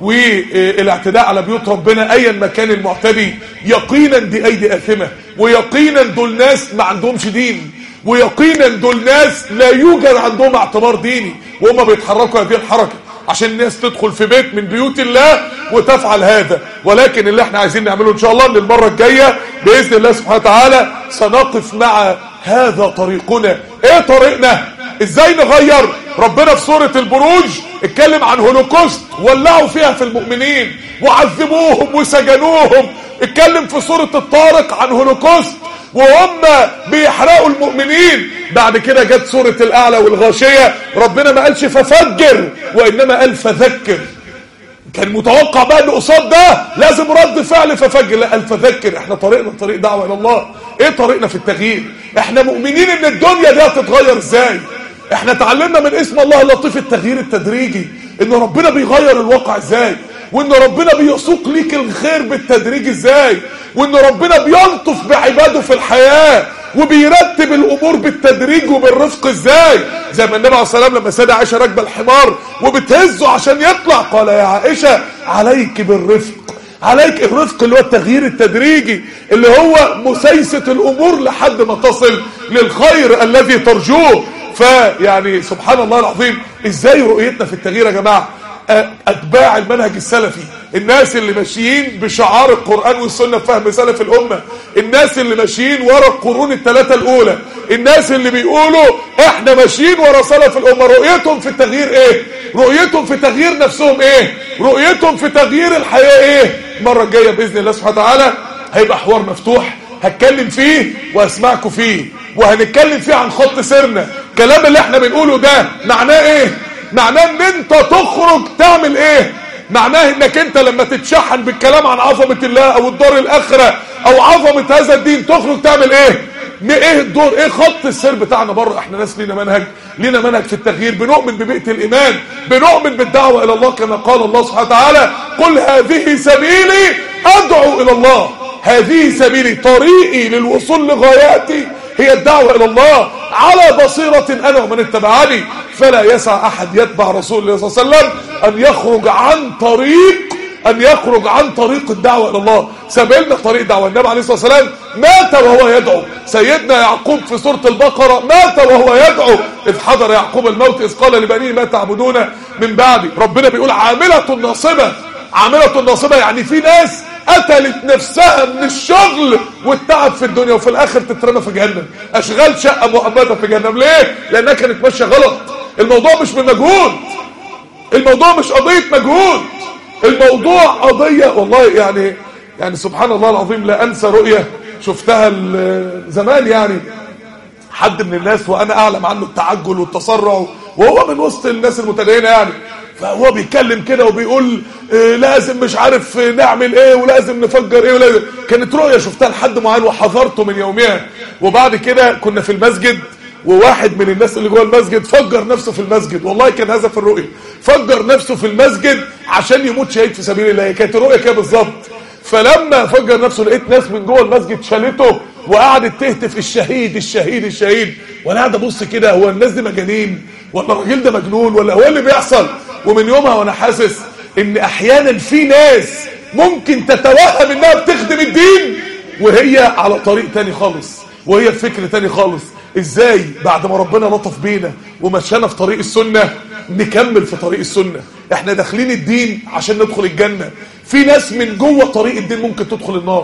والاعتداء على بيوت ربنا ايا ما كان المعتدي يقينا دي ايدي اثمه، ويقينا دول ناس ما عندهمش دين، ويقينا دول ناس لا يوجد عندهم اعتبار ديني، وهم بيتحركوا هذه الحركه عشان الناس تدخل في بيت من بيوت الله وتفعل هذا. ولكن اللي احنا عايزين نعمله ان شاء الله ان المره الجايه باذن الله سبحانه وتعالى سنقف مع هذا طريقنا. ايه طريقنا؟ ازاي نغير؟ ربنا في سورة البروج اتكلم عن هولوكوست ولعوا فيها في المؤمنين وعذبوهم وسجنوهم. اتكلم في سورة الطارق عن هولوكوست وهم بيحرقوا المؤمنين. بعد كده جت سورة الاعلى والغاشية، ربنا ما قالش ففجر وانما قال فذكر. كان متوقع بقى ان قصاد ده لازم رد فعل ففجر، لا قال فذكر. احنا طريقنا طريق دعوة الى الله. ايه طريقنا في التغيير؟ احنا مؤمنين ان الدنيا دي هتتغير ازاي. احنا اتعلمنا من اسم الله اللطيف التغيير التدريجي، ان ربنا بيغير الواقع ازاي، وان ربنا بيسوق ليك الخير بالتدريج ازاي، وان ربنا بيلطف بعباده في الحياة وبيرتب الامور بالتدريج وبالرفق ازاي. زي ما النبي عليه الصلاه والسلام لما سيدة عائشة راكبه الحمار وبتهزه عشان يطلع قال يا عائشة عليك بالرفق. عليك الرفق اللي هو التغيير التدريجي، اللي هو مسيسة الامور لحد ما تصل للخير الذي ترجوه. فيعني سبحان الله العظيم ازاي رؤيتنا في التغيير يا جماعة. اتباع المنهج السلفي، الناس اللي ماشيين بشعار القرآن والسنة فهم سلف الامة، الناس اللي ماشيين ورا القرون الثلاثة الاولى، الناس اللي بيقولوا احنا ماشيين ورا سلف الامة، رؤيتهم في التغيير ايه؟ رؤيتهم في تغيير نفسهم ايه؟ رؤيتهم في تغيير الحياة ايه؟ المرة الجاية باذن الله سبحانه وتعالى هيبقى حوار مفتوح هتكلم فيه واسمعكم فيه، وهنتكلم فيه عن خط سيرنا. الكلام اللي احنا بنقوله ده معناه ايه؟ معناه ان انت تخرج تعمل ايه؟ معناه انك انت لما تتشحن بالكلام عن عظمة الله او الدار الاخرة او عظمة هذا الدين تخرج تعمل ايه؟ ايه الدور؟ ايه خط السير بتاعنا بره؟ احنا ناس لينا منهج في التغيير، بنؤمن ببيئة الايمان، بنؤمن بالدعوة الى الله كما قال الله سبحانه وتعالى قل هذه سبيلي ادعو الى الله. هذه سبيلي، طريقي للوصول لغاياتي هي الدعوة الى الله على بصيرة انا ومن اتبعني. فلا يسع احد يتبع رسول الله صلى الله عليه وسلم ان يخرج عن طريق الدعوة الى الله. سبيلنا طريق دعوة. النبي عليه الصلاة والسلام مات وهو يدعو. سيدنا يعقوب في سورة البقرة مات وهو يدعو إذ حضر يعقوب الموت إذ قال لبنيه ما تعبدون من بعدي. ربنا بيقول عاملة ناصبة. عاملة ناصبة يعني في ناس قتلت نفسها من الشغل والتعب في الدنيا وفي الاخر تترمى في جهنم. اشغال شقة مؤبدة في جهنم. ليه؟ لانها كانت ماشية غلط. الموضوع مش بالمجهود، الموضوع مش قضية مجهود، الموضوع قضية والله يعني سبحان الله العظيم. لا انسى رؤية شفتها زمان، يعني حد من الناس وانا اعلم عنه التعجل والتسرع وهو من وسط الناس المتدينه يعني، فهو بيتكلم كده وبيقول لازم مش عارف نعمل ايه ولازم نفجر ايه ولازم. كانت رؤيه شفتها لحد معين وحذرته من يومها. وبعد كده كنا في المسجد، وواحد من الناس اللي جوه المسجد فجر نفسه في المسجد، والله كان هذا في الرؤيه، فجر نفسه في المسجد عشان يموت شهيد في سبيل الله. كانت الرؤيه كده بالظبط. فلما فجر نفسه لقيت ناس من جوه المسجد شالته وقعدت تهتف الشهيد الشهيد الشهيد، وانا قاعد ابص كده، هو الناس دي مجانين ولا الراجل ده مجنون ولا هو اللي بيحصل؟ ومن يومها وانا حاسس ان احيانا في ناس ممكن تتوهم انها بتخدم الدين وهي على طريق تاني خالص، وهي بفكر تاني خالص. ازاي بعد ما ربنا لطف بينا ومشانا في طريق السنة نكمل في طريق السنة؟ احنا داخلين الدين عشان ندخل الجنة، في ناس من جوه طريق الدين ممكن تدخل النار.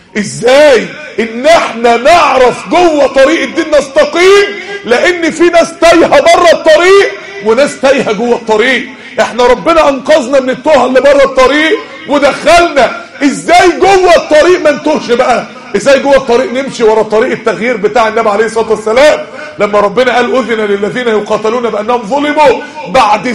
ازاي ان احنا نعرف جوه طريق الدين نستقيم؟ لان في ناس تايهه بره الطريق وناس تايهه جوه الطريق. احنا ربنا انقذنا من التوهه اللي بره الطريق ودخلنا. ازاي جوه الطريق ما نتوهش بقى؟ ازاي جوه الطريق نمشي ورا طريق التغيير بتاع النبي عليه الصلاه والسلام؟ لما ربنا قال اذن للذين يقاتلون بانهم ظلموا، بعد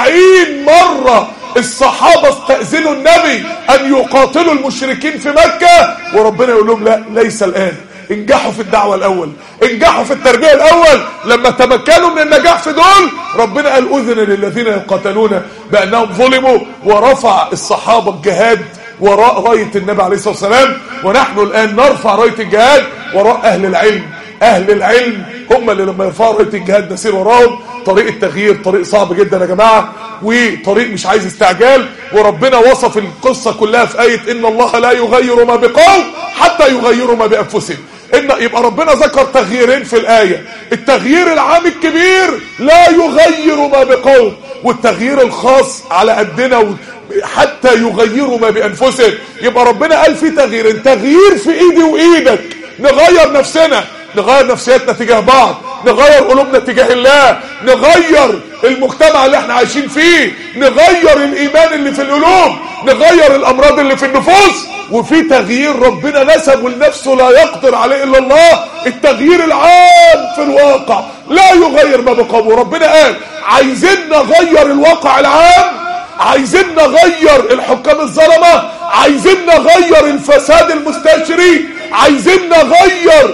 70 مره الصحابه استاذنوا النبي ان يقاتلوا المشركين في مكه، وربنا يقول لهم لا، ليس الان. انجحوا في الدعوه الاول، انجحوا في التربيه الاول. لما تمكنوا من النجاح في دول ربنا قال اذن للذين يقاتلون بانهم ظلموا، ورفع الصحابه الجهاد وراء رايه النبي عليه الصلاه والسلام. ونحن الان نرفع رايه الجهاد وراء اهل العلم. اهل العلم هم اللي لما يرفعوا رايه الجهاد نسير وراهم. طريق التغيير طريق صعب جدا يا جماعه، وطريق مش عايز استعجال. وربنا وصف القصه كلها في ايه ان الله لا يغير ما بقوم حتى يغيروا ما بانفسهم. يبقى ربنا ذكر تغييرين في الايه، التغيير العام الكبير لا يغير ما بقوم، والتغيير الخاص على قدنا حتى يغيروا ما بانفسهم. يبقى ربنا قال في تغييرين، تغيير في ايدي وايدك، نغير نفسنا، نغير نفسياتنا تجاه بعض، نغير قلوبنا تجاه الله، نغير المجتمع اللي احنا عايشين فيه، نغير الايمان اللي في القلوب، نغير الامراض اللي في النفوس. وفي تغيير ربنا نسبه لنفسه لا يقدر عليه الا الله، التغيير العام في الواقع لا يغير ما بقوم. وربنا قال عايزين نغير الواقع العام، عايزين نغير الحكام الظلمه، عايزين نغير الفساد المستشري، عايزين نغير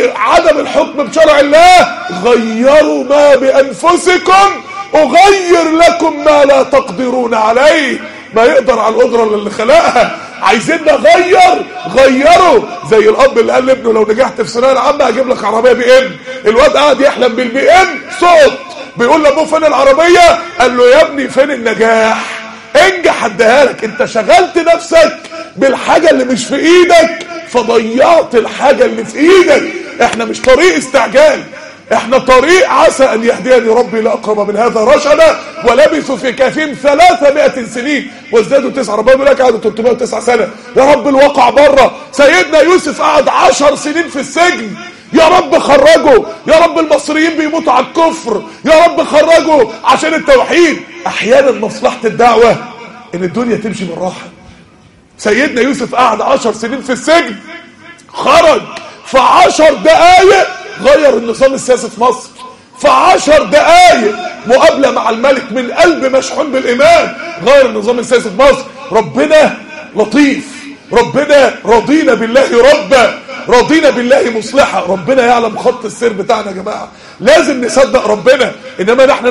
عدم الحكم بشرع الله. غيروا ما بأنفسكم أغير لكم ما لا تقدرون عليه. ما يقدر على القدرة اللي خلقها. عايزين نغير، غيروا. زي الأب اللي قال لابنه لو نجحت في الثانوية العامة هجيب لك عربية BM. الواد قاعد يحلم بالBM، صوت بيقول لابوه فين العربية؟ قال له يا ابني فين النجاح؟ انجح اديها لك. انت شغلت نفسك بالحاجة اللي مش في ايدك فضيعت الحاجة اللي في ايدك. احنا مش طريق استعجال، احنا طريق عسى ان يهديني ربي لاقرب من هذا رشدا. ولبثوا في كهفهم 300 سنين وازدادوا 9. ربنا بيقول لك قعدوا 309 سنة. يا رب الواقع بره. سيدنا يوسف قعد 10 سنين في السجن. يا رب خرجوا. يا رب المصريين بيموتوا على الكفر. يا رب خرجوا عشان التوحيد. احيانا مصلحة الدعوة ان الدنيا تمشي بالراحة. سيدنا يوسف قعد 10 سنين في السجن، خرج في 10 دقايق غير النظام السياسي في مصر. في 10 دقايق مقابلة مع الملك من قلب مشحون بالإيمان غير النظام السياسي في مصر. ربنا لطيف، ربنا رضينا بالله ربا، رضينا بالله مصلحة. ربنا يعلم خط السير بتاعنا يا جماعة. لازم نصدق ربنا، انما نحن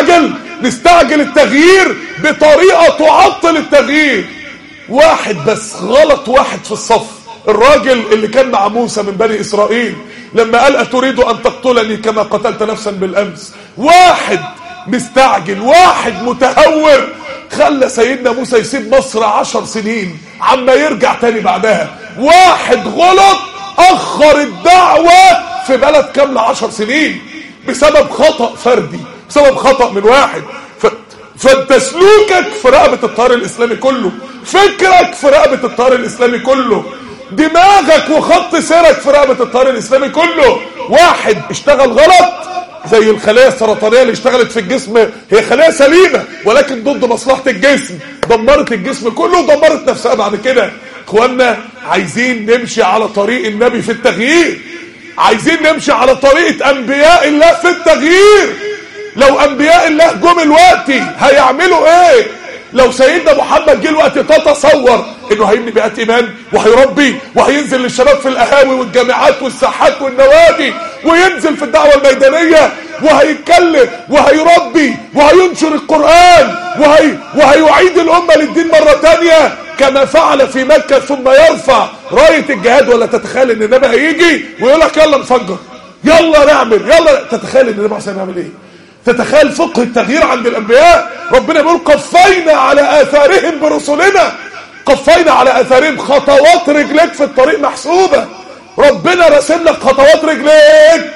نستعجل التغيير بطريقة تعطل التغيير. واحد بس غلط، واحد في الصف، الراجل اللي كان مع موسى من بني إسرائيل لما قال أتريد أن تقتلني كما قتلت نفسا بالأمس. واحد مستعجل، واحد متهور، خلى سيدنا موسى يسيب مصر 10 سنين عما يرجع تاني بعدها. واحد غلط أخر الدعوة في بلد كاملة 10 سنين بسبب خطأ فردي، بسبب خطأ من واحد. فانت سلوكك في رقبة التيار الإسلامي كله، فكرك في رقبة التيار الإسلامي كله، دماغك وخط سيرك في رقبة التيار الإسلامي كله. واحد اشتغل غلط زي الخلايا السرطانية اللي اشتغلت في الجسم، هي خلايا سليمة ولكن ضد مصلحة الجسم، دمرت الجسم كله ودمرت نفسها بعد كده. اخوانا عايزين نمشي على طريق النبي في التغيير، عايزين نمشي على طريقة أنبياء الله في التغيير. لو انبياء الله جم الوقتي هيعملوا ايه؟ لو سيدنا محمد جه الوقت تتصور انه هيبني بيئات ايمان وهيربي وهينزل للشباب في القهاوي والجامعات والساحات والنوادي وينزل في الدعوة الميدانية وهيتكلم وهيربي وهينشر القرآن وهيعيد الأمة للدين مرة تانية كما فعل في مكة، ثم يرفع راية الجهاد. ولا تتخيل ان النبي هيجي ويقول لك يلا نفجر، يلا نعمل، يلا. تتخيل ان النبي عشان يعمل ايه؟ تتخيل فقه التغيير عند الانبياء. ربنا بيقول قفينا على اثارهم برسلنا، قفينا على اثارهم. خطوات رجلك في الطريق محسوبة، ربنا رسم لك خطوات رجليك.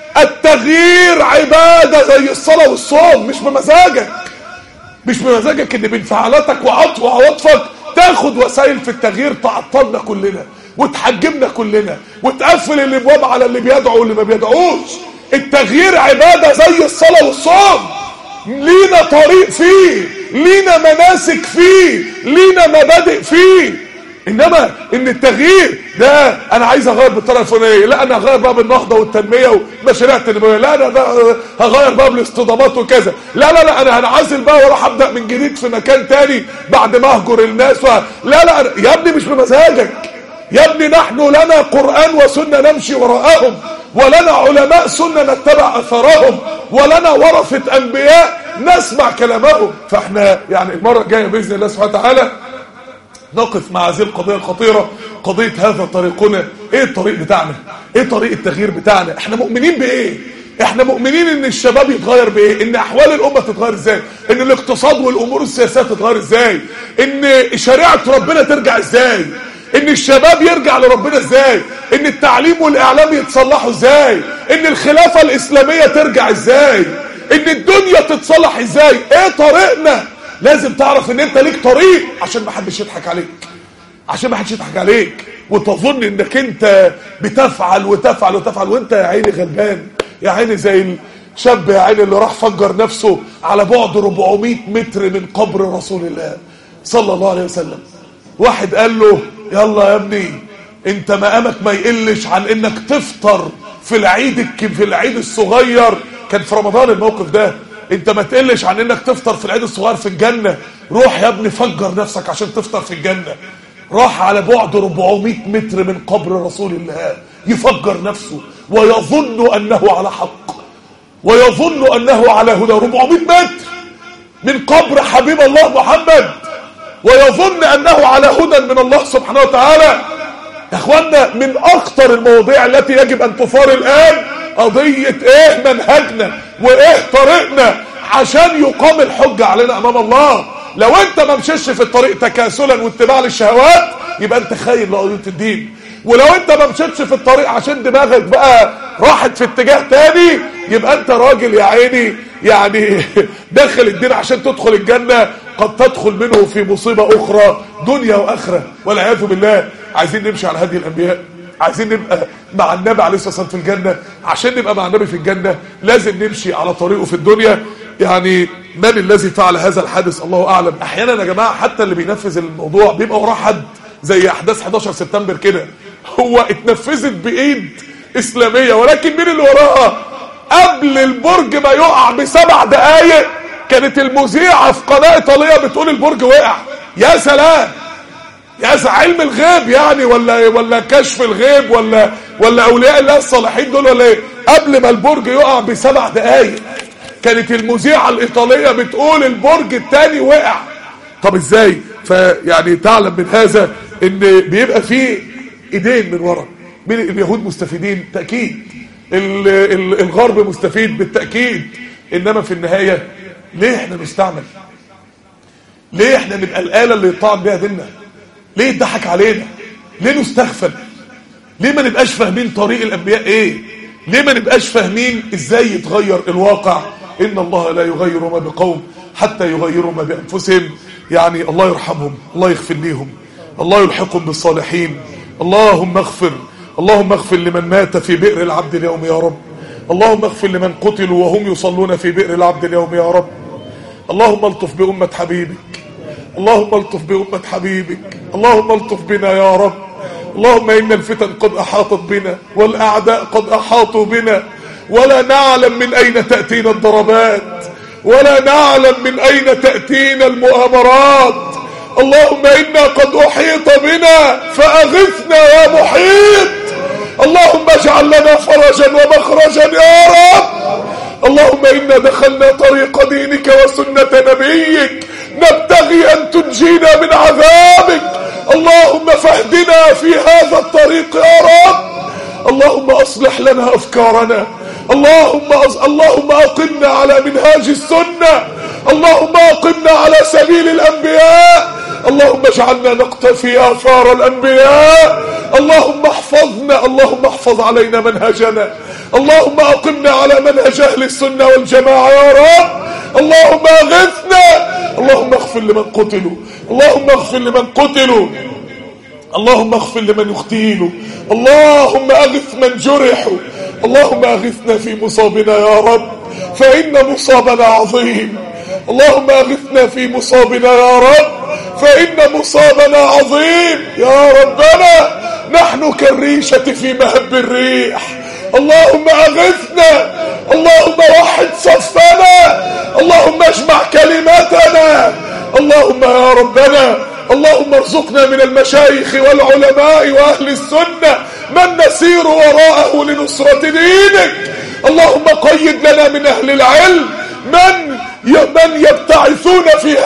التغيير عبادة زي الصلاة والصوم، مش بمزاجك، مش بمزاجك ان بانفعالاتك وعواطفك تاخد وسائل في التغيير تعطلنا كلنا وتحجمنا كلنا وتقفل الابواب على اللي بيدعو واللي ما بيدعوش. التغيير عبادة زي الصلاة والصوم، لينا طريق فيه، لينا مناسك فيه، لينا مبادئ فيه. انما ان التغيير ده انا عايز اغير بالطريقه الفلانيه، لا انا هغير بقى بالنهضه والتنميه ومشاريع التنميه، لا انا هغير بقى بالاصطدامات وكذا، لا انا هنعزل بقى واروح ابدا من جديد في مكان تاني بعد ما اهجر الناس لا يا ابني مش بمزاجك يا ابني. نحن لنا قرآن وسنة نمشي وراءهم، ولنا علماء سنة نتبع اثرهم، ولنا ورثة انبياء نسمع كلامهم. فاحنا يعني المره الجايه باذن الله سبحانه وتعالى نقف مع هذه القضية الخطيرة، قضية هذا طريقنا. ايه الطريق بتاعنا؟ ايه طريق التغيير بتاعنا؟ احنا مؤمنين بايه؟ احنا مؤمنين ان الشباب يتغير بايه؟ ان احوال الامة تتغير ازاي؟ ان الاقتصاد والامور السياسية تتغير ازاي؟ ان شريعة ربنا ترجع ازاي؟ ان الشباب يرجع لربنا ازاي؟ ان التعليم والاعلام يتصلحوا ازاي؟ ان الخلافة الاسلامية ترجع ازاي؟ ان الدنيا تتصلح ازاي؟ ايه طريقنا؟ لازم تعرف ان انت ليك طريق عشان ما حدش يضحك عليك، عشان ما حدش يضحك عليك وتظن انك انت بتفعل وانت يا عيني غلبان، يا عيني زي الشاب يا عيني اللي راح فجر نفسه على بعد 400 متر من قبر رسول الله صلى الله عليه وسلم. واحد قال له يلا يا ابني انت مقامك ما يقلش عن انك تفطر في العيد الصغير، كان في رمضان الموقف ده، انت ما تقلش عن انك تفطر في العيد الصغير في الجنة، روح يا ابني فجر نفسك عشان تفطر في الجنة. راح على بعد 400 متر من قبر رسول الله يفجر نفسه ويظن انه على حق ويظن انه على هدى. 400 متر من قبر حبيب الله محمد ويظن انه على هدى من الله سبحانه وتعالى. يا اخوانا من اخطر المواضيع التي يجب ان تثار الان قضية ايه منهجنا وايه طريقنا عشان يقام الحجة علينا امام الله. لو انت ما مشيش في الطريق تكاسلا واتباع للشهوات يبقى انت خاين لقضية الدين، ولو انت ما مشيتش في الطريق عشان دماغك بقى راحت في اتجاه تاني يبقى انت راجل يا عيني يعني داخل الدين عشان تدخل الجنة قد تدخل منه في مصيبة اخرى دنيا واخرة والعياذ بالله. عايزين نمشي على هدي الانبياء، عايزين نبقى مع النبي عليه الصلاة والسلام في الجنة. عشان نبقى مع النبي في الجنة لازم نمشي على طريقه في الدنيا. يعني من الذي فعل هذا الحادث الله اعلم. احيانا يا جماعة حتى اللي بينفذ الموضوع بيبقى وراه حد، زي احداث 11 سبتمبر كده، هو اتنفذت بايد اسلامية ولكن مين اللي وراها؟ قبل البرج ما يقع ب7 دقايق كانت المذيعة في قناة ايطالية بتقول البرج وقع. يا سلام يا علم الغيب يعني ولا كشف الغيب ولا اولياء الله الصالحين دول ولا ايه؟ قبل ما البرج يقع ب7 دقايق كانت المذيعة الايطالية بتقول البرج الثاني وقع. طب ازاي؟ فيعني تعلم من هذا ان بيبقى فيه ايدين من ورا. من اليهود مستفيدين تأكيد، الغرب مستفيد بالتأكيد، انما في النهاية ليه احنا نستعمل؟ ليه احنا نبقى الآلة اللي يطعن بها ديننا؟ ليه يضحك علينا؟ ليه نستغفل؟ ليه ما نبقاش فاهمين طريق الانبياء ايه؟ ليه ما نبقاش فاهمين ازاي يتغير الواقع؟ ان الله لا يغير ما بقوم حتى يغيروا ما بانفسهم. يعني الله يرحمهم، الله يغفر ليهم، الله يلحقهم بالصالحين. اللهم اغفر لمن مات في بئر العبد اليوم يا رب. اللهم اغفر لمن قتلوا وهم يصلون في بئر العبد اليوم يا رب. اللهم الطف بأمة حبيبك، اللهم الطف بأمة حبيبك، اللهم الطف بنا يا رب. اللهم إن الفتن قد أحاطت بنا والأعداء قد أحاطوا بنا ولا نعلم من أين تأتينا الضربات، ولا نعلم من أين تأتينا المؤامرات. اللهم إنا قد أحيط بنا فأغثنا يا محيط. اللهم اجعل لنا فرجا ومخرجا يا رب. اللهم إنا دخلنا طريق دينك وسنة نبيك نبتغي أن تنجينا من عذابك. اللهم فاهدنا في هذا الطريق يا رب. اللهم أصلح لنا أفكارنا. اللهم أقمنا على منهاج السنة. اللهم أقمنا على سبيل الأنبياء. اللهم اجعلنا نقتفي آثار الأنبياء. اللهم احفظنا، اللهم احفظ علينا منهجنا. اللهم أقمنا على منهج أهل السنة والجماعة يا رب. اللهم أغثنا. اللهم اغفر لمن قتلوا، اللهم اغفر لمن قتلوا، اللهم اغفر لمن اغتيلوا، اللهم أغث من جرحوا. اللهم أغثنا في مصابنا يا رب، فإن مصابنا عظيم. اللهم أغثنا في مصابنا يا رب، فإن مصابنا عظيم. يا ربنا نحن كالريشة في مهب الريح. اللهم أغثنا. اللهم وحد صفنا. اللهم اجمع كلماتنا. اللهم يا ربنا، اللهم ارزقنا من المشايخ والعلماء وأهل السنة من نسير وراءه لنصرة دينك. اللهم قيد لنا من أهل العلم من يبتعثون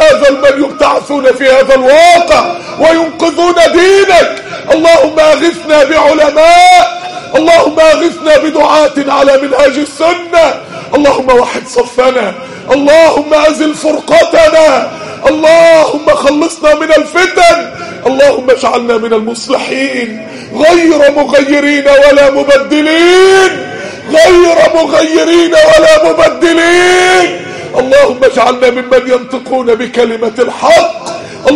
في هذا الواقع وينقذون دينك. اللهم أغثنا بعلماء. اللهم أغثنا بدعاة على منهاج السنة. اللهم وحد صفنا. اللهم أزل فرقتنا. اللهم خلصنا من الفتن. اللهم اجعلنا من المصلحين غير مغيرين ولا مبدلين، غير مغيرين ولا مبدلين. اللهم اجعلنا ممن ينطقون بكلمة الحق.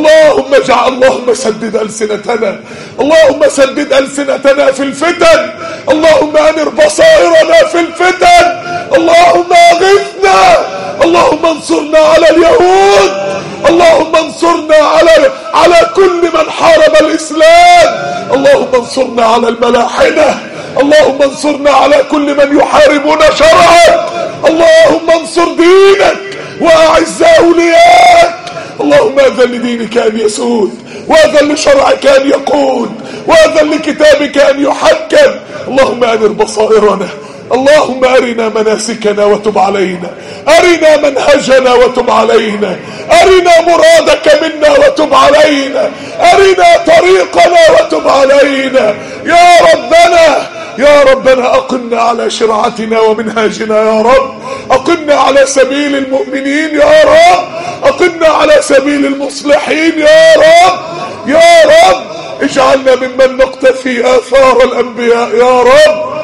اللهم سدد ألسنتنا. اللهم سدد ألسنتنا في الفتن. اللهم أنر بصائرنا في الفتن. اللهم أغثنا. اللهم انصرنا على اليهود. اللهم انصرنا على كل من حارب الإسلام. اللهم انصرنا على الملاحدة. اللهم انصرنا على كل من يحاربون شرعك. اللهم انصر دينك وأعز أولياءك. اللهم أذن لدينك أن يسود، وأذن لشرعك أن يقود، وأذن لكتابك أن يحكم. اللهم أنر بصائرنا. اللهم أرنا مناسكنا وتب علينا، أرنا منهجنا وتب علينا، أرنا مرادك منا وتب علينا، أرنا طريقنا وتب علينا. يا ربنا أقمنا على شرعتنا ومنهاجنا يا رب. أقمنا على سبيل المؤمنين يا رب. أقمنا على سبيل المصلحين يا رب. يا رب اجعلنا ممن نقتفي آثار الأنبياء يا رب.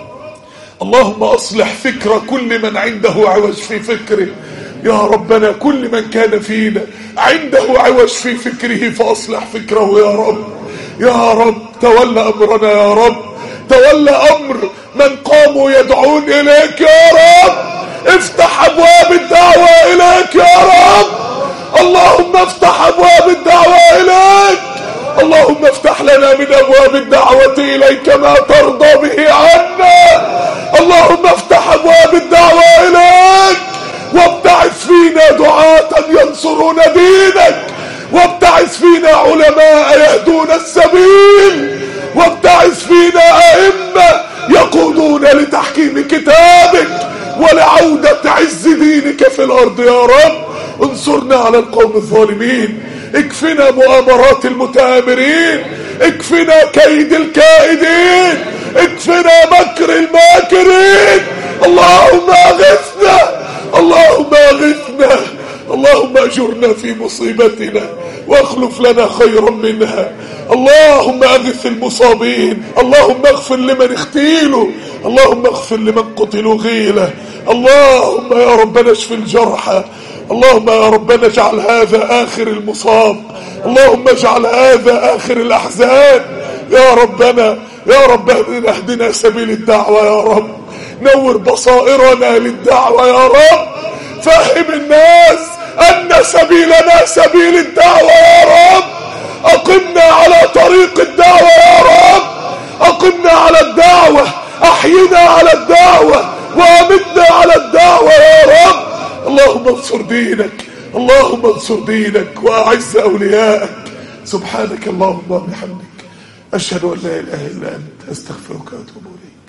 اللهم أصلح فكر كل من عنده عوج في فكره يا ربنا. كل من كان فينا عنده عوج في فكره فأصلح فكره يا رب. يا رب تولى أمرنا يا رب. تولى أمر من قاموا يدعون إليك يا رب. افتح أبواب الدعوة إليك يا رب. اللهم افتح أبواب الدعوة إليك. اللهم افتح لنا من أبواب الدعوة إليك ما ترضى به عنا. اللهم افتح أبواب الدعوة إليك، وابتعث فينا دعاة ينصرون دينك، وابتعث فينا علماء يهدون السبيل، وابتعث فينا أئمة يقودون لتحكيم كتابك ولعودة عز دينك في الأرض يا رب. انصرنا على القوم الظالمين. اكفنا مؤامرات المتآمرين. اكفنا كيد الكائدين. اكفنا مكر الماكرين. اللهم اغثنا. اللهم اغثنا. اللهم اجرنا في مصيبتنا واخلف لنا خيرا منها. اللهم اغث المصابين. اللهم اغفر لمن اغتيلوا. اللهم اغفر لمن قتلوا غيله. اللهم يا ربنا اشف الجرحى. اللهم يا ربنا اجعل هذا آخر المصاب. اللهم اجعل هذا آخر الأحزان يا ربنا. يا رب اهدنا سبيل الدعوة يا رب. نور بصائرنا للدعوة يا رب. فهم الناس أن سبيلنا سبيل الدعوة يا رب. أقمنا على طريق الدعوة يا رب. أقمنا على الدعوة. أحينا على الدعوة. وأمتنا على الدعوة يا رب. اللهم انصر دينك، اللهم انصر دينك وأعز أوليائك. سبحانك اللهم وبحمدك، أشهد أن لا إله إلا أنت، أستغفرك وأتوب إليك.